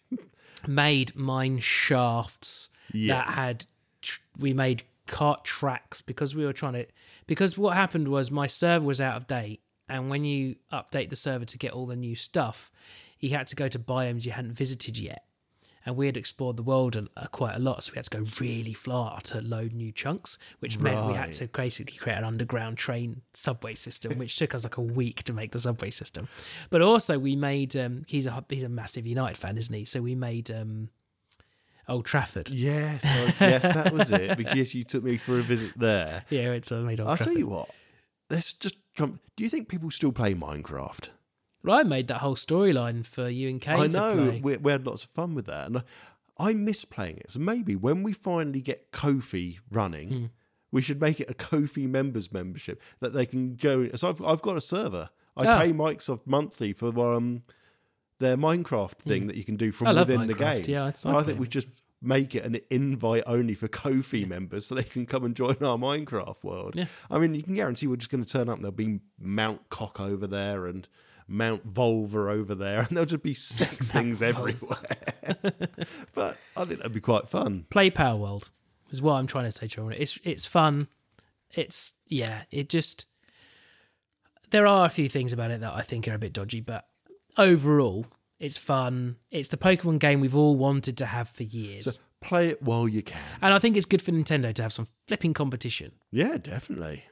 made mine shafts Yes. that had. Tr- we made cart tracks because we were trying to. Because what happened was my server was out of date, and when you update the server to get all the new stuff, you had to go to biomes you hadn't visited yet. And we had explored the world a, a, quite a lot, so we had to go really far to load new chunks, which meant we had Right. to basically create an underground train subway system, which took us like a week to make the subway system. But also, we made um, he's a he's a massive United fan, isn't he? So we made um, Old Trafford. Yes, I, yes, that was it. Because you took me for a visit there. Yeah, it's uh, made Old I'll Trafford. tell you what. Let's just come. Do you think people still play Minecraft? Well, I made that whole storyline for you and Kate I to know play. we, we had lots of fun with that, and I, I miss playing it. So maybe when we finally get Ko-fi running, Hmm. we should make it a Ko-fi members membership that they can go. So I've I've got a server. I Oh. pay Microsoft monthly for um their Minecraft thing that you can do from Hmm. I love within the Minecraft, game. yeah, I- I and I play think we it. just make it an invite only for Ko-fi members so they can come and join our Minecraft world. Yeah. I mean, you can guarantee we're just going to turn up and there'll be Mount Cock over there and Mount Volva over there, and there'll just be sex things everywhere. But I think that'd be quite fun. Play Power World is what I'm trying to say to everyone. It's it's fun. It's yeah. It just there are a few things about it that I think are a bit dodgy, but overall, it's fun. It's the Pokemon game we've all wanted to have for years, So play it while you can. and I think it's good for Nintendo to have some flipping competition. Yeah, definitely.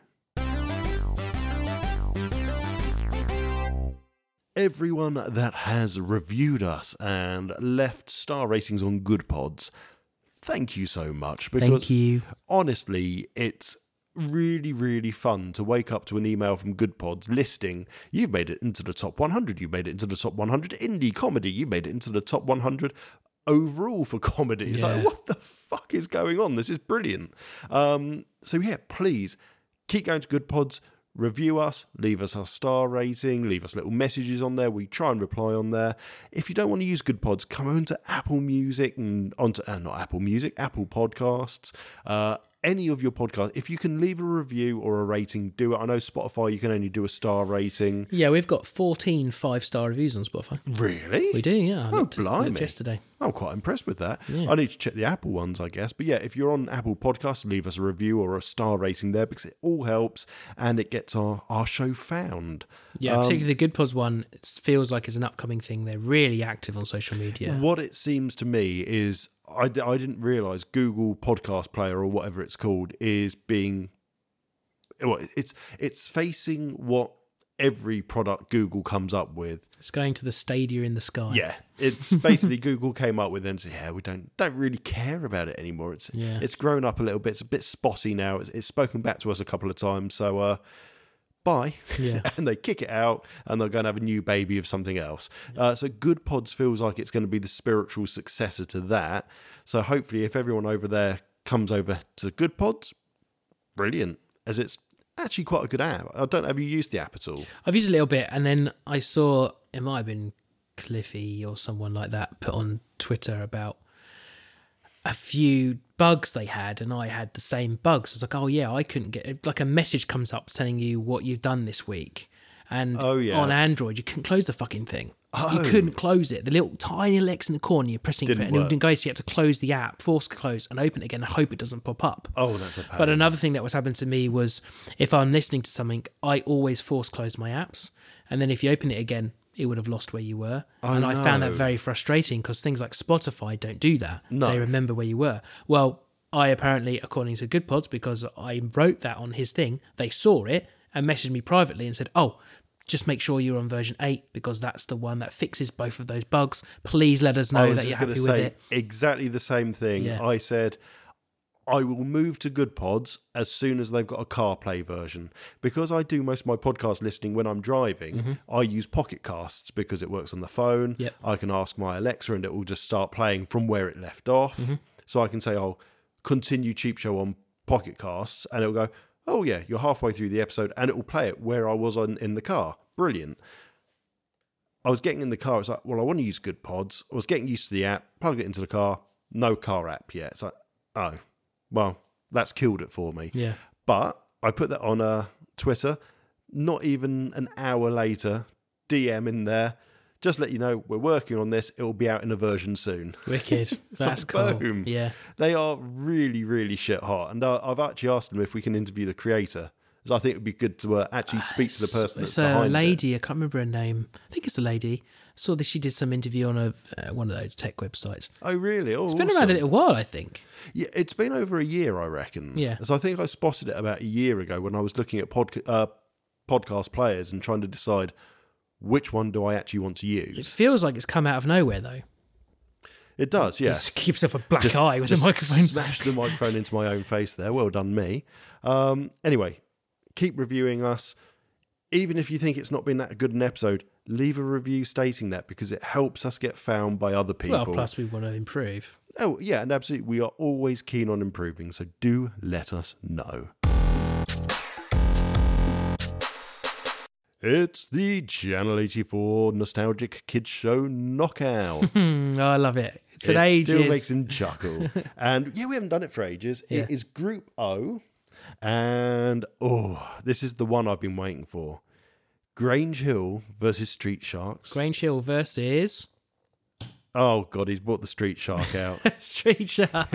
Everyone that has reviewed us and left star ratings on Good Pods, thank you so much. Because Thank you. honestly, it's really, really fun to wake up to an email from Good Pods listing, you've made it into the top one hundred, you've made it into the top one hundred indie comedy, you've made it into the top one hundred overall for comedy. It's Yeah. like, what the fuck is going on? This is brilliant. Um, so yeah, please keep going to Good Pods. Review us, leave us a star rating, leave us little messages on there. We try and reply on there. If you don't want to use Good Pods, come on to Apple Music and onto uh, not Apple Music, Apple Podcasts, uh, any of your podcasts. If you can leave a review or a rating, do it. I know Spotify, you can only do a star rating. Yeah, we've got fourteen five-star reviews on Spotify. Really? We do, yeah. I Oh, looked, blimey. looked yesterday. I'm quite impressed with that. Yeah. I need to check the Apple ones, I guess. But yeah, if you're on Apple Podcasts, leave us a review or a star rating there because it all helps and it gets our, our show found. Yeah, Um, particularly the Good Pods one. It feels like it's an upcoming thing. They're really active on social media. What it seems to me is I, d- I didn't realise Google Podcast Player or whatever it's called is being well, it's it's facing what every product Google comes up with. It's going to the Stadia in the sky. Yeah, it's basically Google came up with it and said, yeah, we don't don't really care about it anymore. It's Yeah. it's grown up a little bit. It's a bit spotty now. It's, it's spoken back to us a couple of times. So uh, bye. Yeah. And they kick it out and they're going to have a new baby of something else. Uh, so Good Pods feels like it's going to be the spiritual successor to that. So hopefully if everyone over there comes over to Good Pods, brilliant, as it's actually quite a good app. I don't know, have you used the app at all? I've used it a little bit, and then I saw, it might have been Cliffy or someone like that, put on Twitter about a few bugs they had, and I had the same bugs. It's like, oh yeah, I couldn't get, like a message comes up telling you what you've done this week. And Oh, yeah. on Android, you couldn't close the fucking thing. Oh. You couldn't close it. The little tiny legs in the corner, you're pressing it, Didn't and it work. wouldn't go, so you have to close the app, force close, and open it again and hope it doesn't pop up. Oh, that's a pain. But another thing that was happening to me was if I'm listening to something, I always force close my apps. And then if you open it again, it would have lost where you were. I and I found that know. very frustrating because things like Spotify don't do that. No. They remember where you were. Well, I apparently, according to Good Pods, because I wrote that on his thing, they saw it and messaged me privately and said, oh, just make sure you're on version eight because that's the one that fixes both of those bugs. Please let us I know was that you're just going happy to with say it. exactly the same thing. Yeah. I said, I will move to Good Pods as soon as they've got a CarPlay version. Because I do most of my podcast listening when I'm driving, Mm-hmm. I use Pocket Casts because it works on the phone. Yep. I can ask my Alexa and it will just start playing from where it left off. Mm-hmm. So I can say, I'll continue Cheap Show on Pocket Casts, and it'll go, oh yeah, you're halfway through the episode, and it will play it where I was on in the car. Brilliant. I was getting in the car, it's like, well, I want to use Good Pods. I was getting used to the app, plug it into the car, no car app yet. It's like, oh, well, that's killed it for me. Yeah. But I put that on uh, Twitter, not even an hour later, D M in there, just let you know we're working on this, it will be out in a version soon. Wicked. That's cool. Boom. Yeah. They are really, really shit hot. And uh, I've actually asked them if we can interview the creator, because I think it would be good to uh, actually speak to the person It's that's a behind lady. I can't remember her name. I think it's a lady. I saw that she did some interview on a uh, one of those tech websites. it. Oh, really? Oh, It's been around a little while, I think. Yeah, it's been over a year, I reckon. Yeah. So I think I spotted it about a year ago when I was looking at podca- uh, podcast players and trying to decide which one do I actually want to It use. feels like it's come out of nowhere, though. It does, yeah. Just give yourself a black Just- eye with just a microphone. Smash the microphone into my own face there. Well done, me. Um, anyway, keep reviewing us. Even if you think it's not been that good an episode, leave a review stating that because it helps us get found by other people. Well, plus we want to improve. Oh, yeah, and absolutely, we are always keen on improving, so do let us know. It's the Channel eighty-four Nostalgic Kids Show Knockout. Hmm, I love it. It's been it ages. still makes him chuckle. And yeah, we haven't done it for ages. Yeah. It is Group O. And oh, this is the one I've been waiting for. Grange Hill versus Street Sharks. Grange Hill versus Oh God, he's brought the Street Shark out. Street Shark.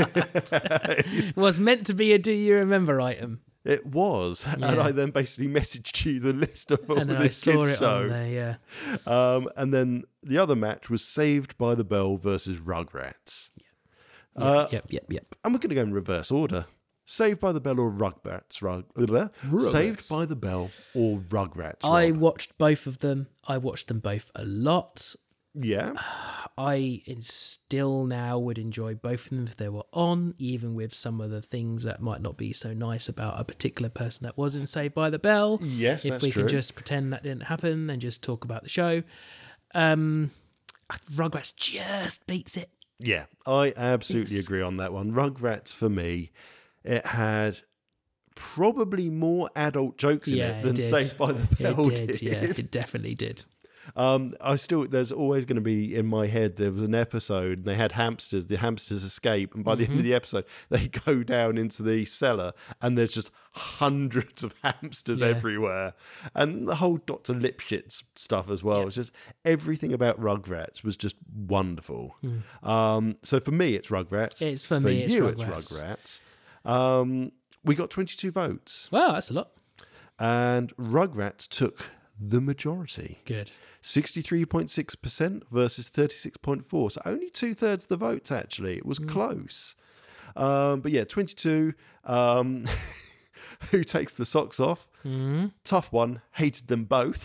Was meant to be a Do You Remember item. It was, and Yeah. I then basically messaged you the list of all And then the I saw kids it show. on there, yeah. Um, and then the other match was Saved by the Bell versus Rugrats. Yep, Uh, yep, yep, yep. And we're going to go in reverse order. Saved by the Bell or Rugrats? Rug, Rugrats. Saved by the Bell or Rugrats? I Rob? watched both of them. I watched them both a lot. Yeah. I still now would enjoy both of them if they were on, even with some of the things that might not be so nice about a particular person that was in Saved by the Bell. Yes, if that's we true. can just pretend that didn't happen and just talk about the show. Um, Rugrats just beats it. Yeah, I absolutely It's- agree on that one. Rugrats, for me, it had probably more adult jokes in Yeah, it it than did. Saved by the Bell It did, did. yeah, it definitely did. Um, I still, there's always going to be in my head, there was an episode, and they had hamsters, the hamsters escape, and by the end of the episode, they go down into the cellar, and there's just hundreds of hamsters Yeah. everywhere. And the whole Doctor Lipschitz stuff as well. Yeah. It's just, everything about Rugrats was just wonderful. Um, so for me, it's Rugrats. It's for me, it's you, Rugrats. it's Rugrats. Um, we got twenty-two votes, Wow, that's a lot. and Rugrats took the majority. Good. sixty-three point six percent versus thirty-six point four. So only two thirds of the votes, actually. It was close. Um, but yeah, twenty-two. Um, who takes the socks off? Mm-hmm. Tough one. Hated them both.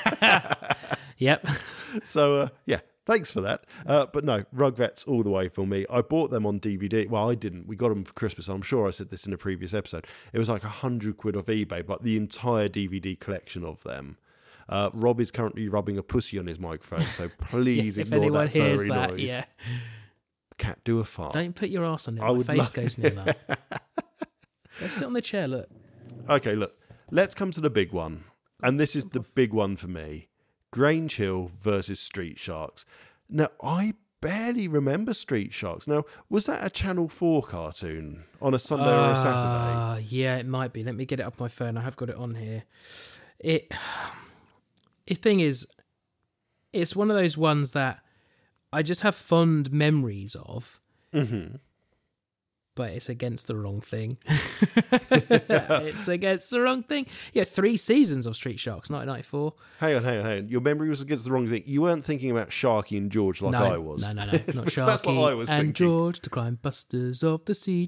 Yep. So uh, yeah, thanks for that. Uh, but no, Rugrats all the way for me. I bought them on D V D. Well, I didn't. We got them for Christmas. I'm sure I said this in a previous episode. It was like a hundred quid off eBay, but the entire D V D collection of them. Uh, Rob is currently rubbing a pussy on his microphone, so please if ignore anyone that hears furry that, noise. yeah. Cat, do a fart. Don't put your ass on it. I My would face love- goes near that. Go sit on the chair, look. Okay, look. Let's come to the big one. And this is the big one for me. Grange Hill versus Street Sharks. Now, I barely remember Street Sharks. Now, was that a Channel four cartoon on a Sunday or a Saturday? Uh, yeah, it might be. Let me get it up my phone. I have got it on here. It. The thing is, it's one of those ones that I just have fond memories of. Mm-hmm. But it's against the wrong thing. It's against the wrong thing. Yeah, three seasons of Street Sharks, nineteen ninety-four. Hang on, hang on, hang on. Your memory was against the wrong thing. You weren't thinking about Sharky and George like no, I was. No, no, no, not That's Sharky what I was and thinking. George, the crime busters of the sea.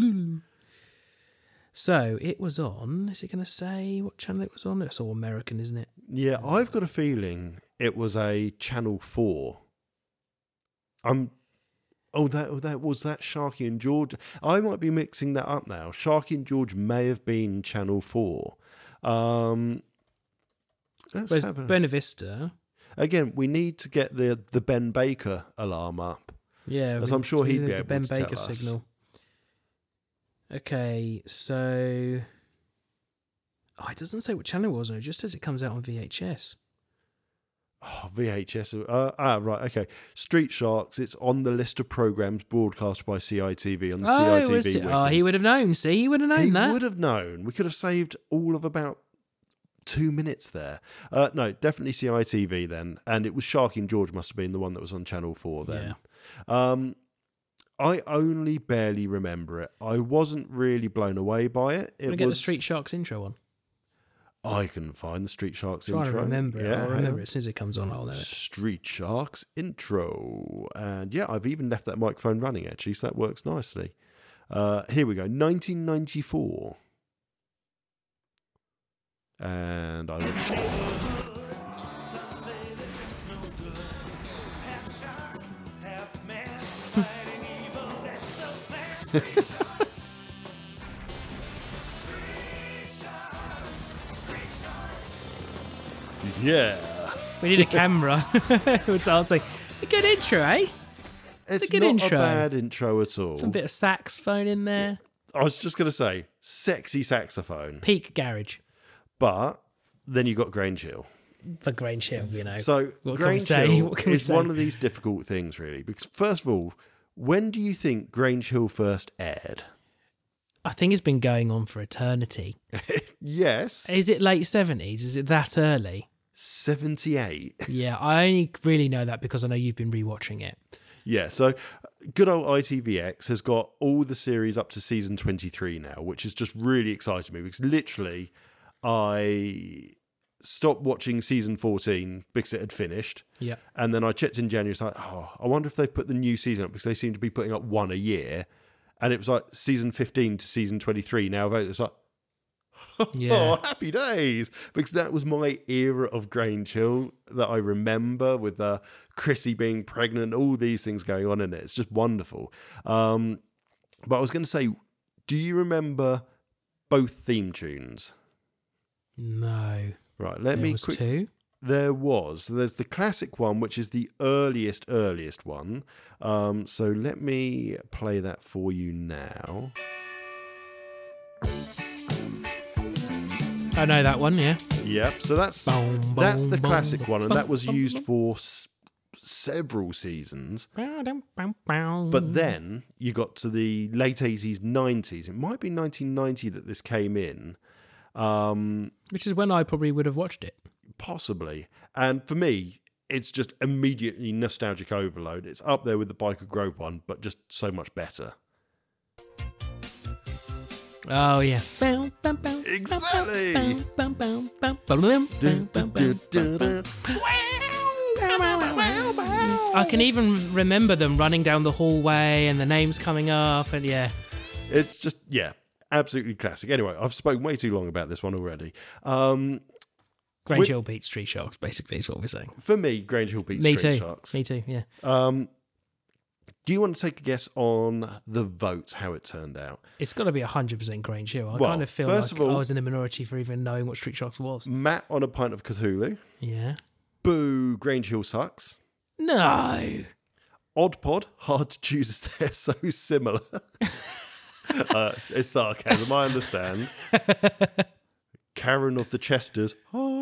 So it was on. Is it going to say what channel it was on? It's all American, isn't it? Yeah, I've got a feeling it was a Channel four. I'm. Oh, that oh, that was that Sharky and George. I might be mixing that up now. Sharky and George may have been Channel four. Um, let's Whereas have a, Buena Vista. again, we need to get the the Ben Baker alarm up. Yeah, As we- I'm sure he'd using be the able Ben to Baker tell us. signal. Okay, so oh, it doesn't say what channel it was on. It just says it comes out on V H S. Oh, V H S. Uh, ah, right. Okay. Street Sharks. It's on the list of programs broadcast by C I T V on the Oh, C I T V was it? wiki. Oh, he would have known. See, he would have known He that. would have known. We could have saved all of about two minutes there. Uh, no, definitely C I T V then. And it was Sharky and George must have been the one that was on Channel four then. Um, I only barely remember it. I wasn't really blown away by it. It Can I get was. the Street Sharks intro on? I can find the Street Sharks Trying intro. to remember it. Yeah, I'll hang remember on. it as soon as it comes on. I'll know it. Street Sharks intro. And yeah, I've even left that microphone running actually, so that works nicely. Uh, here we go. nineteen ninety-four. And I. Yeah. We need a camera. We're dancing. A good intro, eh? It's, a good not intro. a bad intro at all. Some bit of saxophone in there. I was just going to say, sexy saxophone. Peak garage But then you got Grange Hill. for Grange Hill, you know. So What can we Grange say? Hill What can we is say? one of these difficult things, really. Because first of all, when do you think Grange Hill first aired? I think it's been going on for eternity. Yes, Is it late seventies? Is it that early? seventy-eight. Yeah, I only really know that because I know you've been rewatching it. Yeah, so good old I T V X has got all the series up to season twenty-three now, which is just really exciting me because literally I stopped watching season fourteen because it had finished. Yeah. And then I checked in January, it's like, oh, I wonder if they've put the new season up because they seem to be putting up one a year. And it was like season fifteen to season twenty-three. Now it's like, Yeah. oh, happy days. Because that was my era of Grange Hill that I remember with uh, Chrissy being pregnant, all these things going on in it. It's just wonderful. Um, but I was going to say, do you remember both theme tunes? No. Right, let There me was quick. two. There was. There's the classic one, which is the earliest, earliest one. Um, so let me play that for you now. I know that one, yeah. Yep. So that's Boom, that's boom, the boom, classic one, and boom, that was boom, used boom. for s- several seasons. But But then you got to the late eighties, nineties. It might be nineteen ninety that this came in. Um, Which is when I probably would have watched it. possibly. And for me, it's just immediately nostalgic overload. It's up there with the Biker Grove one, but just so much better. Oh, yeah. Exactly. I can even remember them running down the hallway and the names coming up, and yeah. It's just, yeah, absolutely classic. Anyway, I've spoken way too long about this one already. Um, Grange With- Hill beats Street Sharks, basically, is what we're saying. for me, Grange Hill beats Me Street too. Sharks. Me too, yeah. Um, do you want to take a guess on the vote, how it turned out? It's got to be one hundred percent Grange Hill. I Well, kind of feel first like of all- I was in the minority for even knowing what Street Sharks was. Matt on a pint of Cthulhu. Yeah. Boo, Grange Hill sucks. No. Odd Pod, hard to choose as they're so similar. uh, it's sarcasm, I understand. Karen of the Chesters.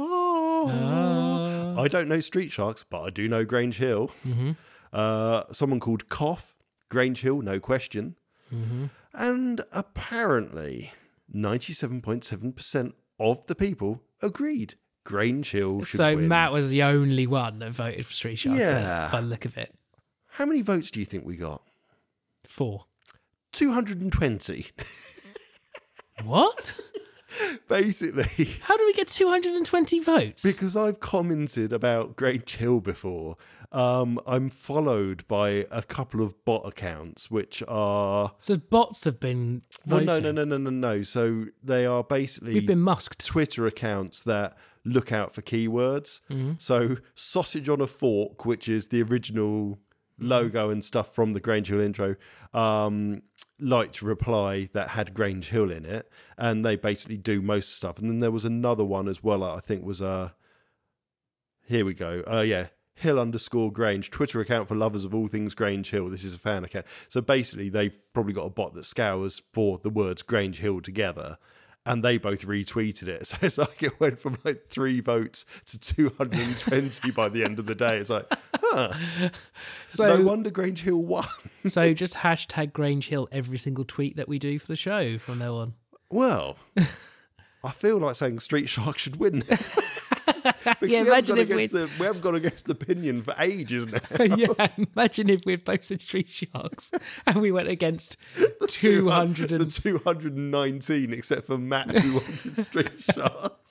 Ah. I don't know Street Sharks, but I do know Grange Hill. Mm-hmm. Uh, someone called Cough, Grange Hill, no question. Mm-hmm. And apparently, ninety-seven point seven percent of the people agreed Grange Hill should So win. Matt was the only one that voted for Street Sharks. Yeah. By the look of it. How many votes do you think we got? Four. two hundred twenty. What? Basically, How do we get two hundred twenty votes? because I've commented about Grange Hill before, um, I'm followed by a couple of bot accounts, which are... So bots have been Well, voting. no, no, no, no, no, no. So they are basically We've been musked. Twitter accounts that look out for keywords. Mm-hmm. So Sausage on a Fork, which is the original logo and stuff from the Grange Hill intro, um, liked a reply that had Grange Hill in it, and they basically do most stuff. And then there was another one as well, I think was uh here we go. Uh yeah, Hill underscore Grange, Twitter account for lovers of all things Grange Hill. This is a fan account. So basically they've probably got a bot that scours for the words Grange Hill together. And they both retweeted it. So it's like it went from like three votes to two hundred twenty by the end of the day. It's like, huh. So, No wonder Grange Hill won. so just hashtag Grange Hill every single tweet that we do for the show from now on. Well, I feel like saying Street Shark should win. Because Yeah, we, haven't imagine got if against we'd- the, we haven't gone against the opinion for ages now. Yeah, imagine if we'd both said Street Sharks and we went against two hundred The and... two hundred nineteen, except for Matt, who wanted Street Sharks.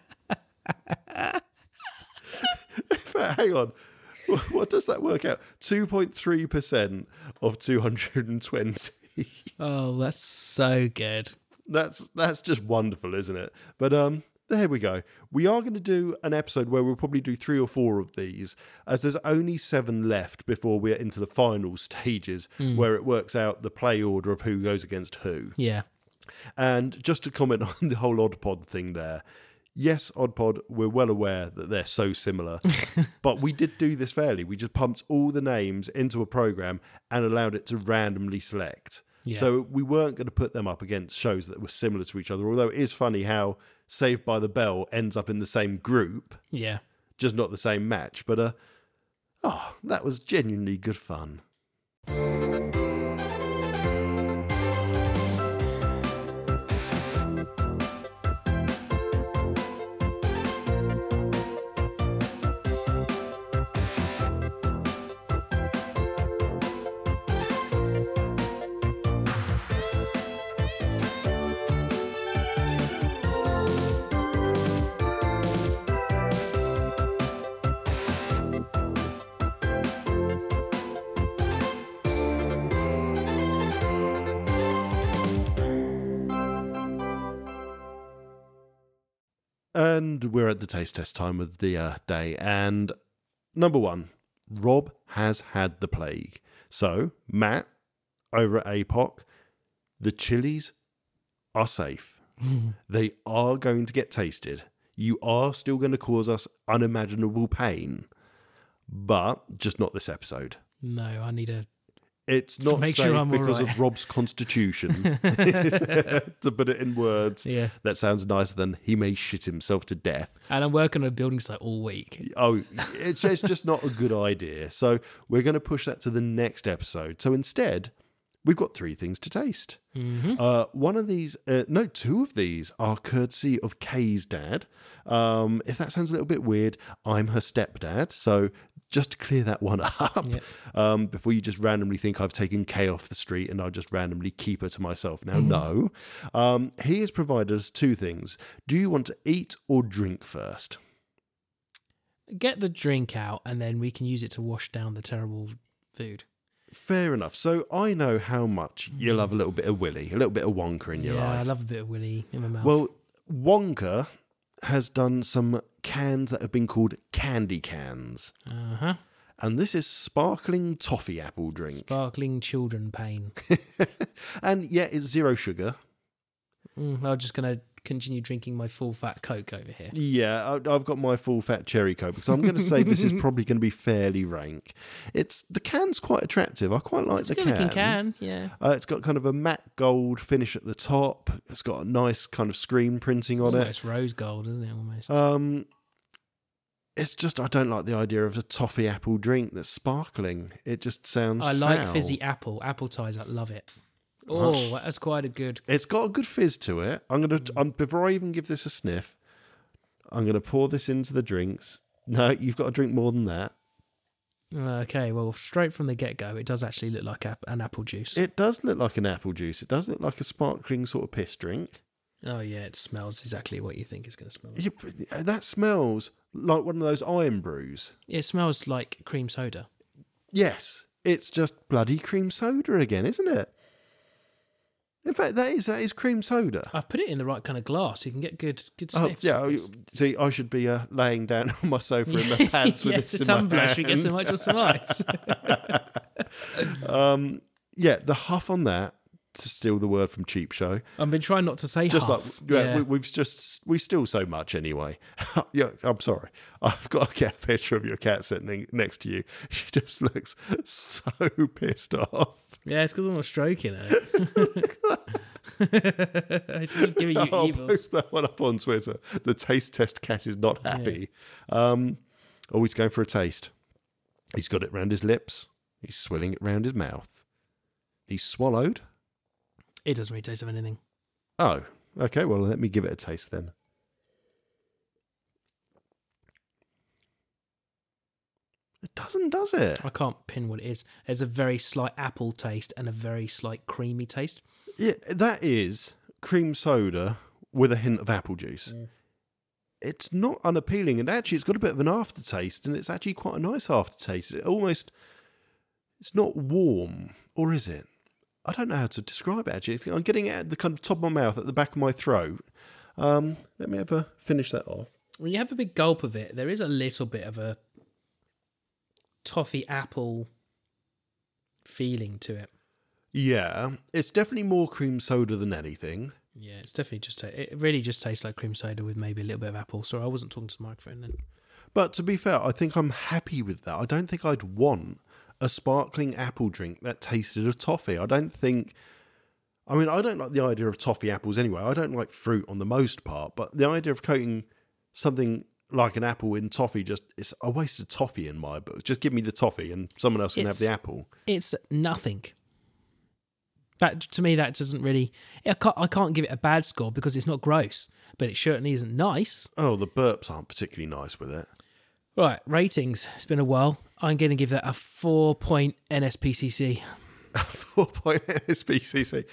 In fact, hang on. What does that work out? two point three percent of two hundred twenty. Oh, that's so good. That's that's just wonderful, isn't it? But um, there we go. We are going to do an episode where we'll probably do three or four of these, as there's only seven left before we're into the final stages, where it works out the play order of who goes against who. Yeah. And just to comment on the whole Odd Pod thing there, yes, Odd Pod, we're well aware that they're so similar, but we did do this fairly. We just pumped all the names into a program and allowed it to randomly select. Yeah. So we weren't going to put them up against shows that were similar to each other, although it is funny how Saved by the Bell ends up in the same group, Yeah. just not the same match. But, uh, oh, that was genuinely good fun. And we're at the taste test time of the uh, day. And number one, Rob has had the plague. So, Matt, over at A P O C, the chilies are safe. They are going to get tasted. You are still going to cause us unimaginable pain, but just not this episode. No, I need a... It's not Make safe sure I'm all because right. of Rob's constitution. To put it in words, Yeah. that sounds nicer than he may shit himself to death. And I'm working on a building site all week. Oh, it's, it's just not a good idea. So we're going to push that to the next episode. So instead, we've got three things to taste. Mm-hmm. Uh, one of these, uh, no, two of these are courtesy of Kay's dad. Um, if that sounds a little bit weird, I'm her stepdad. So just to clear that one up, Yep. um, before you just randomly think I've taken Kay off the street and I'll just randomly keep her to myself. Now, Mm-hmm. no. Um, he has provided us two things. Do you want to eat or drink first? Get the drink out and then we can use it to wash down the terrible food. Fair enough. So I know how much you love a little bit of Willy, a little bit of Wonka in your yeah, life. I love a bit of willy in my mouth. Well, Wonka has done some cans that have been called candy cans. uh-huh. And this is sparkling toffee apple drink. Sparkling children pain. And yeah, it's zero sugar. Mm, I'm just going to continue drinking my full fat Coke over here. Yeah, I- I've got my full fat cherry coke because I'm going to say this is probably going to be fairly rank. It's the can's quite attractive. I quite like It's the a good can. looking can, yeah. Uh, it's got kind of a matte gold finish at the top. It's got a nice kind of screen printing on it. Almost rose gold, isn't it? Almost. Um, it's just I don't like the idea of a toffee apple drink that's sparkling. It just sounds. I like foul. fizzy apple. Apple ties, I love it. Oh, that's quite a good. It's got a good fizz to it. I'm gonna I'm, before I even give this a sniff. I'm going to pour this into the drinks. No, you've got to drink more than that. Okay, well, straight from the get-go, it does actually look like ap- an apple juice. It does look like an apple juice. It does look like a sparkling sort of piss drink. Oh, yeah, it smells exactly what you think it's going to smell like. Yeah, that smells like one of those iron brews. It smells like cream soda. Yes, it's just bloody cream soda again, isn't it? In fact, that is that is cream soda. I've put it in the right kind of glass. You can get good good Oh, sniffs. yeah, you- see, I should be uh, laying down on my sofa in my pants with yeah, this it's a in my tumbler. Should we get hand. some much or some ice? um, yeah, the huff on that, to steal the word from Cheap Show, I've been trying not to say just huff. like yeah, yeah. We, we've just we steal so much anyway. Yeah, I'm sorry. I've got to get a picture of your cat sitting next to you. She just looks so pissed off. Yeah, it's because I'm not stroking it. She's just giving you I'll evils. post that one up on Twitter. The taste test cat is not happy. Um, oh, he's going for a taste. He's got it round his lips. He's swilling it round his mouth. He's swallowed. It doesn't really taste of anything. Oh, okay. Well, let me give it a taste then. It doesn't, does it? I can't pin what it is. There's a very slight apple taste and a very slight creamy taste. Yeah, that is cream soda with a hint of apple juice. Mm. It's not unappealing, and actually it's got a bit of an aftertaste, and it's actually quite a nice aftertaste. It almost, it's not warm, or is it? I don't know how to describe it, actually. I'm getting it at the kind of top of my mouth, at the back of my throat. Um, let me have a finish that off. When you have a big gulp of it, there is a little bit of a toffee apple feeling to it. Yeah, it's definitely more cream soda than anything. Yeah, it's definitely just, it really just tastes like cream soda with maybe a little bit of apple. Sorry, I wasn't talking to the microphone then. But to be fair, I think I'm happy with that. I don't think I'd want a sparkling apple drink that tasted of toffee. I don't think... I mean, I don't like the idea of toffee apples anyway. I don't like fruit on the most part, but the idea of coating something like an apple in toffee, just it's a waste of toffee in my book. Just give me the toffee and someone else can It's- have the apple. It's nothing. That, to me, that doesn't really... I can't, I can't give it a bad score because it's not gross, but it certainly isn't nice. Oh, the burps aren't particularly nice with it. Right, ratings. It's been a while. I'm going to give that a four point N S P C C. Four point N S P C C.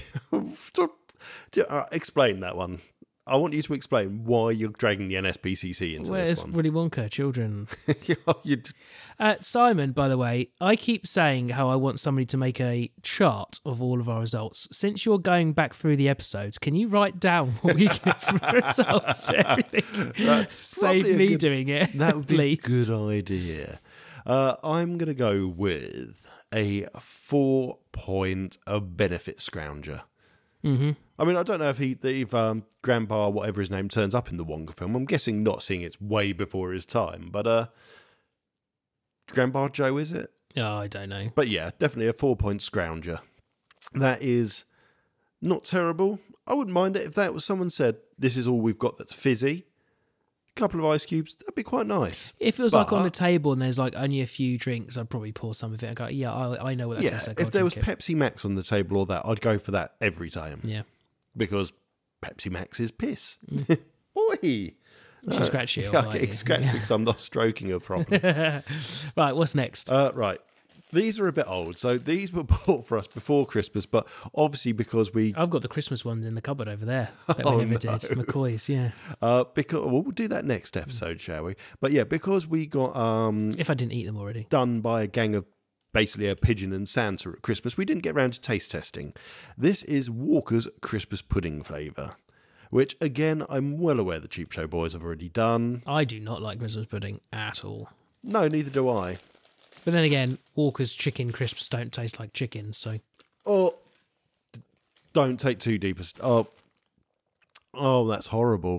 Uh, Explain that one. I want you to explain why you're dragging the N S P C C into Where's this one. Willy Wonka, children? You- Uh, Simon, by the way, I keep saying how I want somebody to make a chart of all of our results. Since you're going back through the episodes, can you write down what we get for results? Everything. That's Save probably a me good- doing it. That would be a please. good idea. Uh, I'm going to go with a four-point a benefit scrounger. Mm-hmm. I mean, I don't know if he, if um, Grandpa, whatever his name, turns up in the Wonka film. I'm guessing not, seeing it's way before his time. But uh, Grandpa Joe, is it? Oh, I don't know. But yeah, definitely a four-point scrounger. That is not terrible. I wouldn't mind it if that was someone said, this is all we've got that's fizzy. A couple of ice cubes, that'd be quite nice. If it was like on the But- table and there's like only a few drinks, I'd probably pour some of it and go, yeah, I, I know what that Yeah, tastes like. if I'll there was drink it. Pepsi Max on the table or that, I'd go for that every time. Yeah. Because Pepsi Max is piss. Mm. Oi! She Uh, scratch you. Yeah, or I bite get you. scratched because I'm not stroking her properly. Right, what's next? Uh, right. These are a bit old. So these were bought for us before Christmas, but obviously because we... I've got the Christmas ones in the cupboard over there that Oh, we never no. did. McCoy's, yeah. Uh, because well, we'll do that next episode, shall we? But yeah, because we got um, If I didn't eat them already. done by a gang of basically a pigeon and Santa at Christmas, we didn't get around to taste testing. This is Walker's Christmas pudding flavour, which again, I'm well aware the Cheap Show boys have already done. I do not like Christmas pudding at all. No, neither do I. But then again, Walker's chicken crisps don't taste like chicken, so Oh, d- don't take too deep. a st- Oh, oh, that's horrible.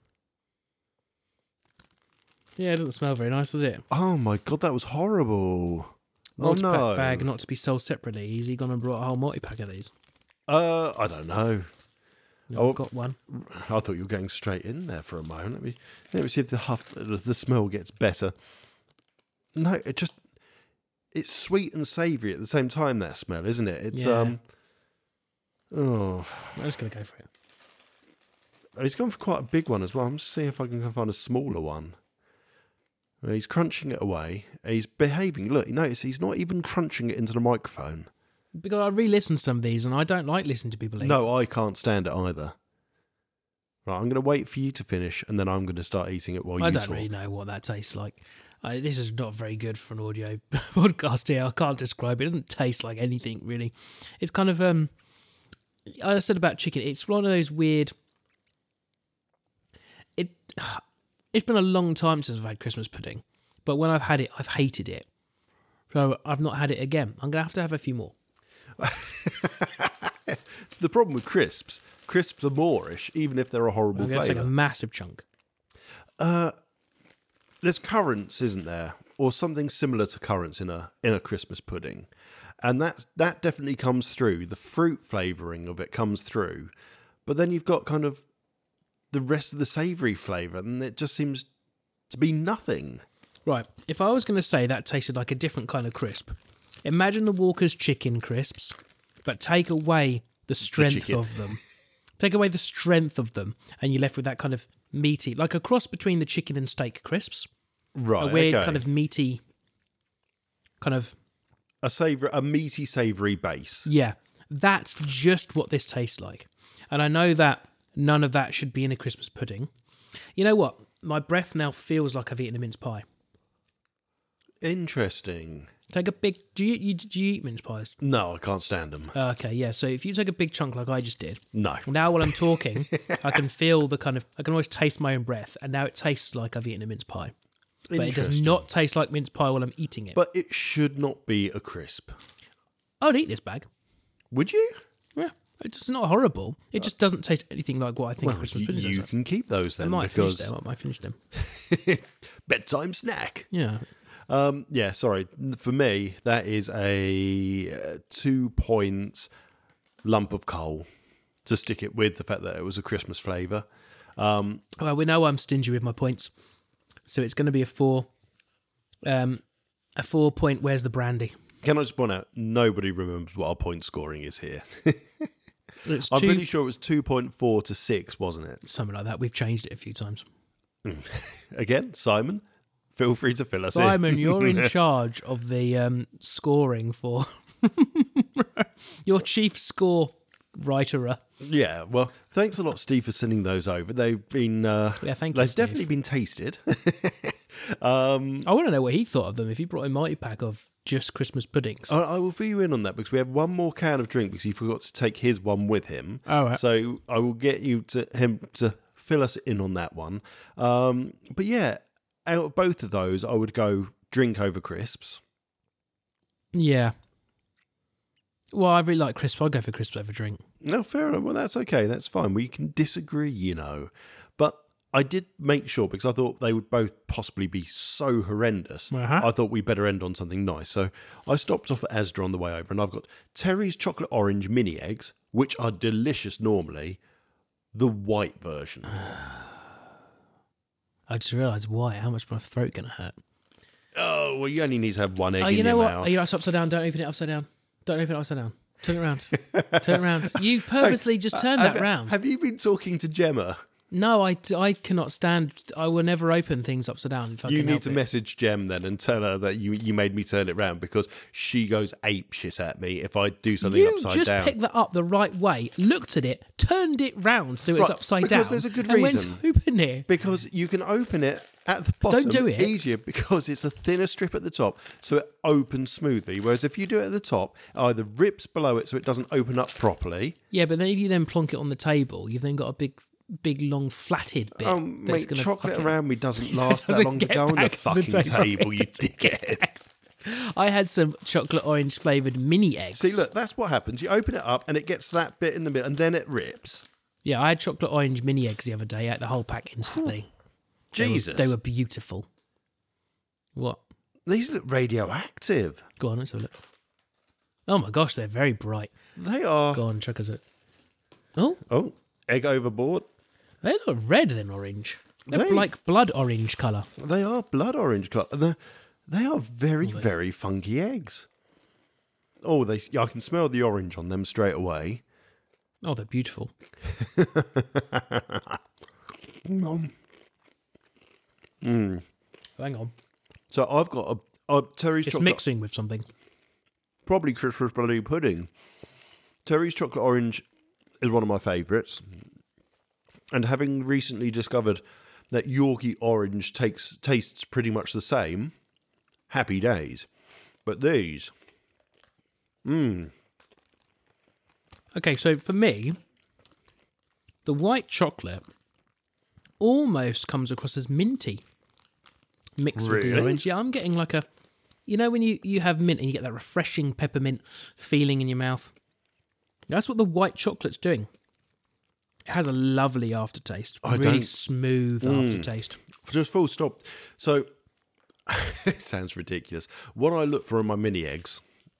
yeah, it doesn't smell very nice, does it? Oh my god, that was horrible. Multi-pack oh no. bag not to be sold separately. Is he gone and brought a whole multi-pack of these? Uh, I don't know. No, Oh. I've got one. I thought you were going straight in there for a moment. Let me let me see if the huff, the smell gets better. No, it just it's sweet and savoury at the same time. That smell, isn't it? It's Yeah. um. Oh, I'm just gonna go for it. He's gone for quite a big one as well. I'm just seeing if I can find a smaller one. He's crunching it away. He's behaving. Look, you notice he's not even crunching it into the microphone. Because I re-listened to some of these, and I don't like listening to people eat. No, I can't stand it either. Right, I'm going to wait for you to finish, and then I'm going to start eating it while I you don't talk. really know what that tastes like. I, this is not very good for an audio podcast here. I can't describe it. It doesn't taste like anything, really. It's kind of... um. I said about chicken, it's one of those weird... It, it's been a long time since I've had Christmas pudding, but when I've had it, I've hated it. So I've not had it again. I'm going to have to have a few more. It's the problem with crisps. Crisps are moreish, even if they're a horrible I'm going to flavour. take a massive chunk. Uh, there's currants, isn't there? Or something similar to currants in a in a Christmas pudding. And that's that definitely comes through. The fruit flavouring of it comes through. But then you've got kind of the rest of the savoury flavour, and it just seems to be nothing. Right, if I was going to say that tasted like a different kind of crisp, imagine the Walker's chicken crisps, but take away the strength chicken. of them. Take away the strength of them, and you're left with that kind of meaty, like a cross between the chicken and steak crisps. Right, A weird okay. kind of meaty, kind of, A savoury, a meaty, savoury base. yeah. That's just what this tastes like. And I know that none of that should be in a Christmas pudding. You know what? My breath now feels like I've eaten a mince pie. Interesting. Take a big... Do you, you, do you eat mince pies? No, I can't stand them. Uh, okay, yeah. So if you take a big chunk like I just did, No. now while I'm talking, I can feel the kind of... I can always taste my own breath, and now it tastes like I've eaten a mince pie. But it does Interesting. not taste like mince pie while I'm eating it. But it should not be a crisp. I'd eat this bag. Would you? Yeah. It's not horrible. It just doesn't taste anything like what I think Well, Christmas you, pudding you tastes can keep those like. I then might finish because them. I might finish them. bedtime snack. Yeah. Um, yeah, sorry. For me, that is a uh, two points lump of coal to stick it with the fact that it was a Christmas flavour. Um, Well, we know I'm stingy with my points, so it's going to be a four. Um, a four point. Where's the brandy? can I just point out, nobody remembers what our point scoring is here. It's I'm two, pretty sure it was two point four to six, wasn't it? something like that. We've changed it a few times. Again, Simon, feel free to fill us Simon, in. you're in charge of the um, scoring for your chief score writerer. Yeah, well, thanks a lot, Steve, for sending those over. They've been, uh, Yeah, thank you, they've Steve. definitely been tasted. um, I want to know what he thought of them. If he brought a multi-pack of just Christmas puddings. I, I will fill you in on that because we have one more can of drink because he forgot to take his one with him. All right. So I will get you to him to fill us in on that one. Um, but yeah, out of both of those, I would go drink over crisps. Yeah. Well, I really like crisps. I'll go for crisps over drink. No, fair enough. Well, that's okay. That's fine. We can disagree, you know. But I did make sure, because I thought they would both possibly be so horrendous, Uh-huh. I thought we'd better end on something nice. So I stopped off at Asda on the way over, and I've got Terry's Chocolate Orange Mini Eggs, which are delicious normally, the white version. I just realised why. How much my throat going to hurt. Oh, well, you only need to have one egg Oh, in you know your what? mouth. Oh, you're upside down. Don't open it upside down. Don't open it upside down. Turn it around. Turn it around. You purposely just turned have, that round. Have you been talking to Gemma? No, I, I cannot stand. I will never open things upside down if I You can need help to it. message Gem then and tell her that you, you made me turn it round, because she goes ape shit at me if I do something You upside just down. picked that up the right way, looked at it, turned it round so it's Right, upside because down. there's a good and reason. went to open it. Because you can open it at the bottom do it. easier because it's a thinner strip at the top, so it opens smoothly. Whereas if you do it at the top, it either rips below it so it doesn't open up properly. Yeah, but then if you then plonk it on the table, you've then got a big, big, long, flatted bit. Oh, that's mate, gonna chocolate fucking- around me doesn't last that Doesn't long to get go on the back to the fucking table. table, you It doesn't dickhead. I had some chocolate orange flavoured mini eggs. See, look, that's what happens. You open it up and it gets that bit in the middle and then it rips. Yeah, I had chocolate orange mini eggs the other day. I ate the whole pack instantly. They were- Jesus. They were beautiful. What? These look radioactive. Go on, let's have a look. Oh my gosh, they're very bright. They are. Go on, chuck us it. Oh, Oh, egg overboard. they look red than orange. They're They- like blood orange colour. They are blood orange colour. They're, they are very, very funky eggs. Oh, they! I can smell the orange on them straight away. Oh, they're beautiful. hang on. So I've got a, a Terry's It's chocolate, mixing with something. probably Christmas bloody pudding. Terry's chocolate orange is one of my favourites, and having recently discovered that Yorkie orange takes tastes pretty much the same, happy days. But these, mmm, Okay, so for me, the white chocolate almost comes across as minty mixed with the Really? orange. Yeah, I'm getting like a, you know, when you, you have mint and you get that refreshing peppermint feeling in your mouth. That's what the white chocolate's doing. It has a lovely aftertaste, I really don't- smooth aftertaste. just full stop. So, it sounds ridiculous. What I look for in my mini eggs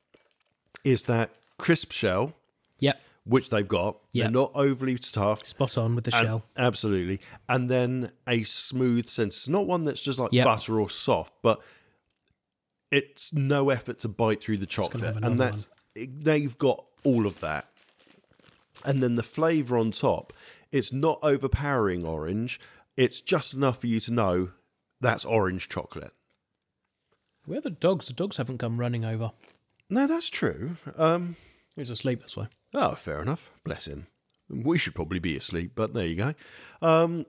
is that crisp shell, Yep, which they've got. Yeah. They're not overly stuffed. spot on with the And- shell. Absolutely. And then a smooth sense. It's not one that's just like Yep. butter or soft, but it's no effort to bite through the gonna chocolate. have And another that's it, they've got all of that. And then the flavour on top, it's not overpowering orange. It's just enough for you to know that's orange chocolate. Where are the dogs? The dogs haven't come running over. No, that's true. Um, He's asleep, that's why. oh, fair enough. Bless him. We should probably be asleep, but there you go. Um,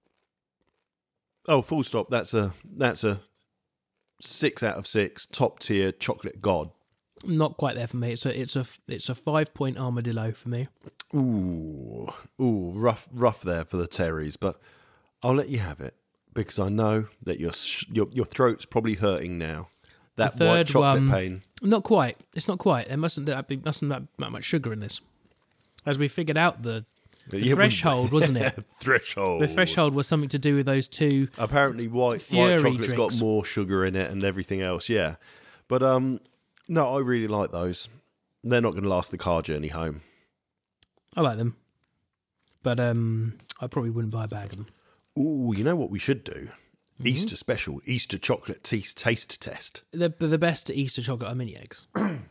oh, full stop. That's a that's a six out of six, top tier chocolate god. Not quite there for me. It's a it's a it's a five point armadillo for me. Ooh, ooh, rough, rough there for the Terrys, but I'll let you have it because I know that your sh- your your throat's probably hurting now. That The white third chocolate one- pain. Not quite. It's not quite. There mustn't that be mustn't that that much sugar in this. As we figured out the, the Yeah, we- threshold, wasn't it? Threshold. The threshold was something to do with those two. Apparently, white Fury white chocolate's drinks. got more sugar in it and everything else. Yeah, but um, no, I really like those. They're not going to last the car journey home. I like them, but um, I probably wouldn't buy a bag of them. Ooh, you know what we should do? Mm-hmm. Easter special, Easter chocolate taste taste test. The the best Easter chocolate are mini eggs.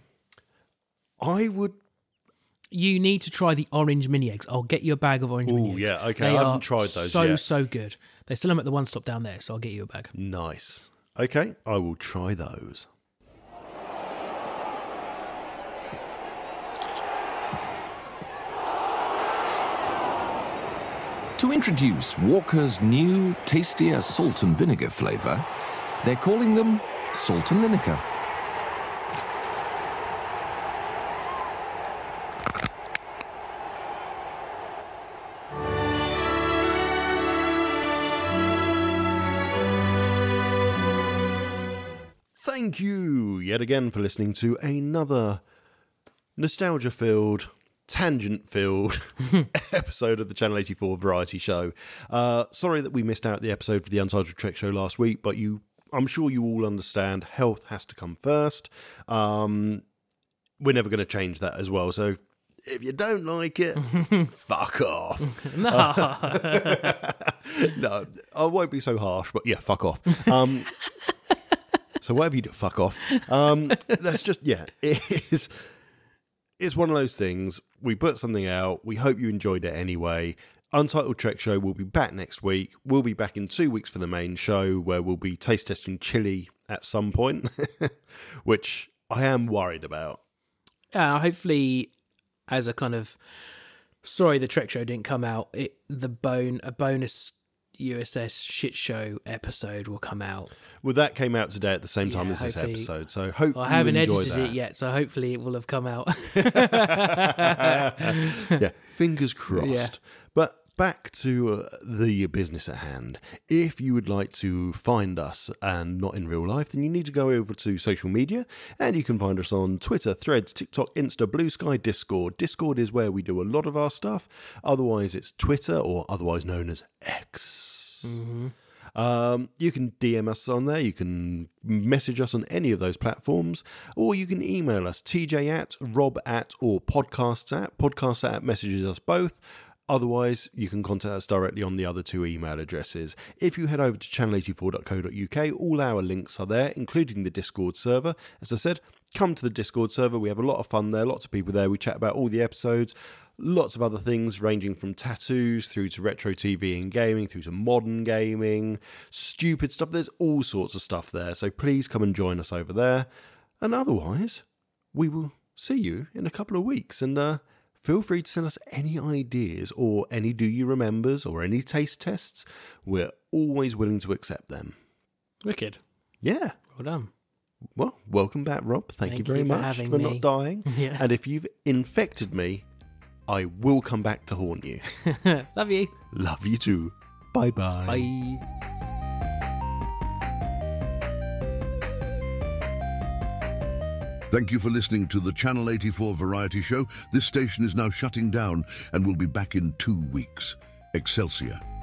I would. You need to try the orange mini eggs. I'll get you a bag of orange mini Ooh, eggs. yeah, okay, They I haven't are tried those So yet. so good. They sell them at the one stop down there, so I'll get you a bag. Nice. Okay, I will try those. To introduce Walker's new, tastier salt and vinegar flavour, they're calling them Salt and Lineker. Thank you yet again for listening to another nostalgia-filled, tangent-filled episode of the Channel eighty-four Variety Show. Uh, sorry that we missed out the episode for the Untitled Trek Show last week, but you, I'm sure you all understand health has to come first. Um, we're never going to change that as well, so if you don't like it, fuck off. No. No, I won't be so harsh, but yeah, fuck off. Um, so whatever you do, fuck off. Um, that's just, yeah, it is. It's one of those things. We put something out. We hope you enjoyed it anyway. Untitled Trek Show will be back next week. We'll be back in two weeks for the main show, where we'll be taste testing chili at some point, which I am worried about. Yeah, hopefully, as a kind of sorry, the Trek Show didn't come out. It the bone a bonus U S S shit show episode will come out. Well, that came out today at the same time Yeah, as this hopefully- episode, so hope I you haven't enjoy edited that. it yet, so hopefully it will have come out. Yeah, fingers crossed. Yeah. But back to uh, the business at hand. If you would like to find us and not in real life, then you need to go over to social media, and you can find us on Twitter, Threads, TikTok, Insta, Blue Sky, Discord. Discord is where we do a lot of our stuff. Otherwise, it's Twitter, or otherwise known as X. Um, you can D M us on there, you can message us on any of those platforms, or you can email us, tj at, rob at, or podcasts at. Podcasts at messages us both. Otherwise, you can contact us directly on the other two email addresses. If you head over to channel eighty-four dot co dot uk, all our links are there, including the Discord server. As I said, come to the Discord server. We have a lot of fun there, lots of people there. We chat about all the episodes, lots of other things ranging from tattoos through to retro T V and gaming, through to modern gaming, stupid stuff. There's all sorts of stuff there. So please come and join us over there. And otherwise, we will see you in a couple of weeks. And uh, feel free to send us any ideas or any do you remembers or any taste tests. We're always willing to accept them. Wicked. Yeah. Well done. Well, welcome back, Rob. Thank, Thank you very you for much having for me. not dying. Yeah. And if you've infected me, I will come back to haunt you. Love you. Love you too. Bye-bye. Bye. Thank you for listening to the Channel eighty-four Variety Show. This station is now shutting down and will be back in two weeks. Excelsior.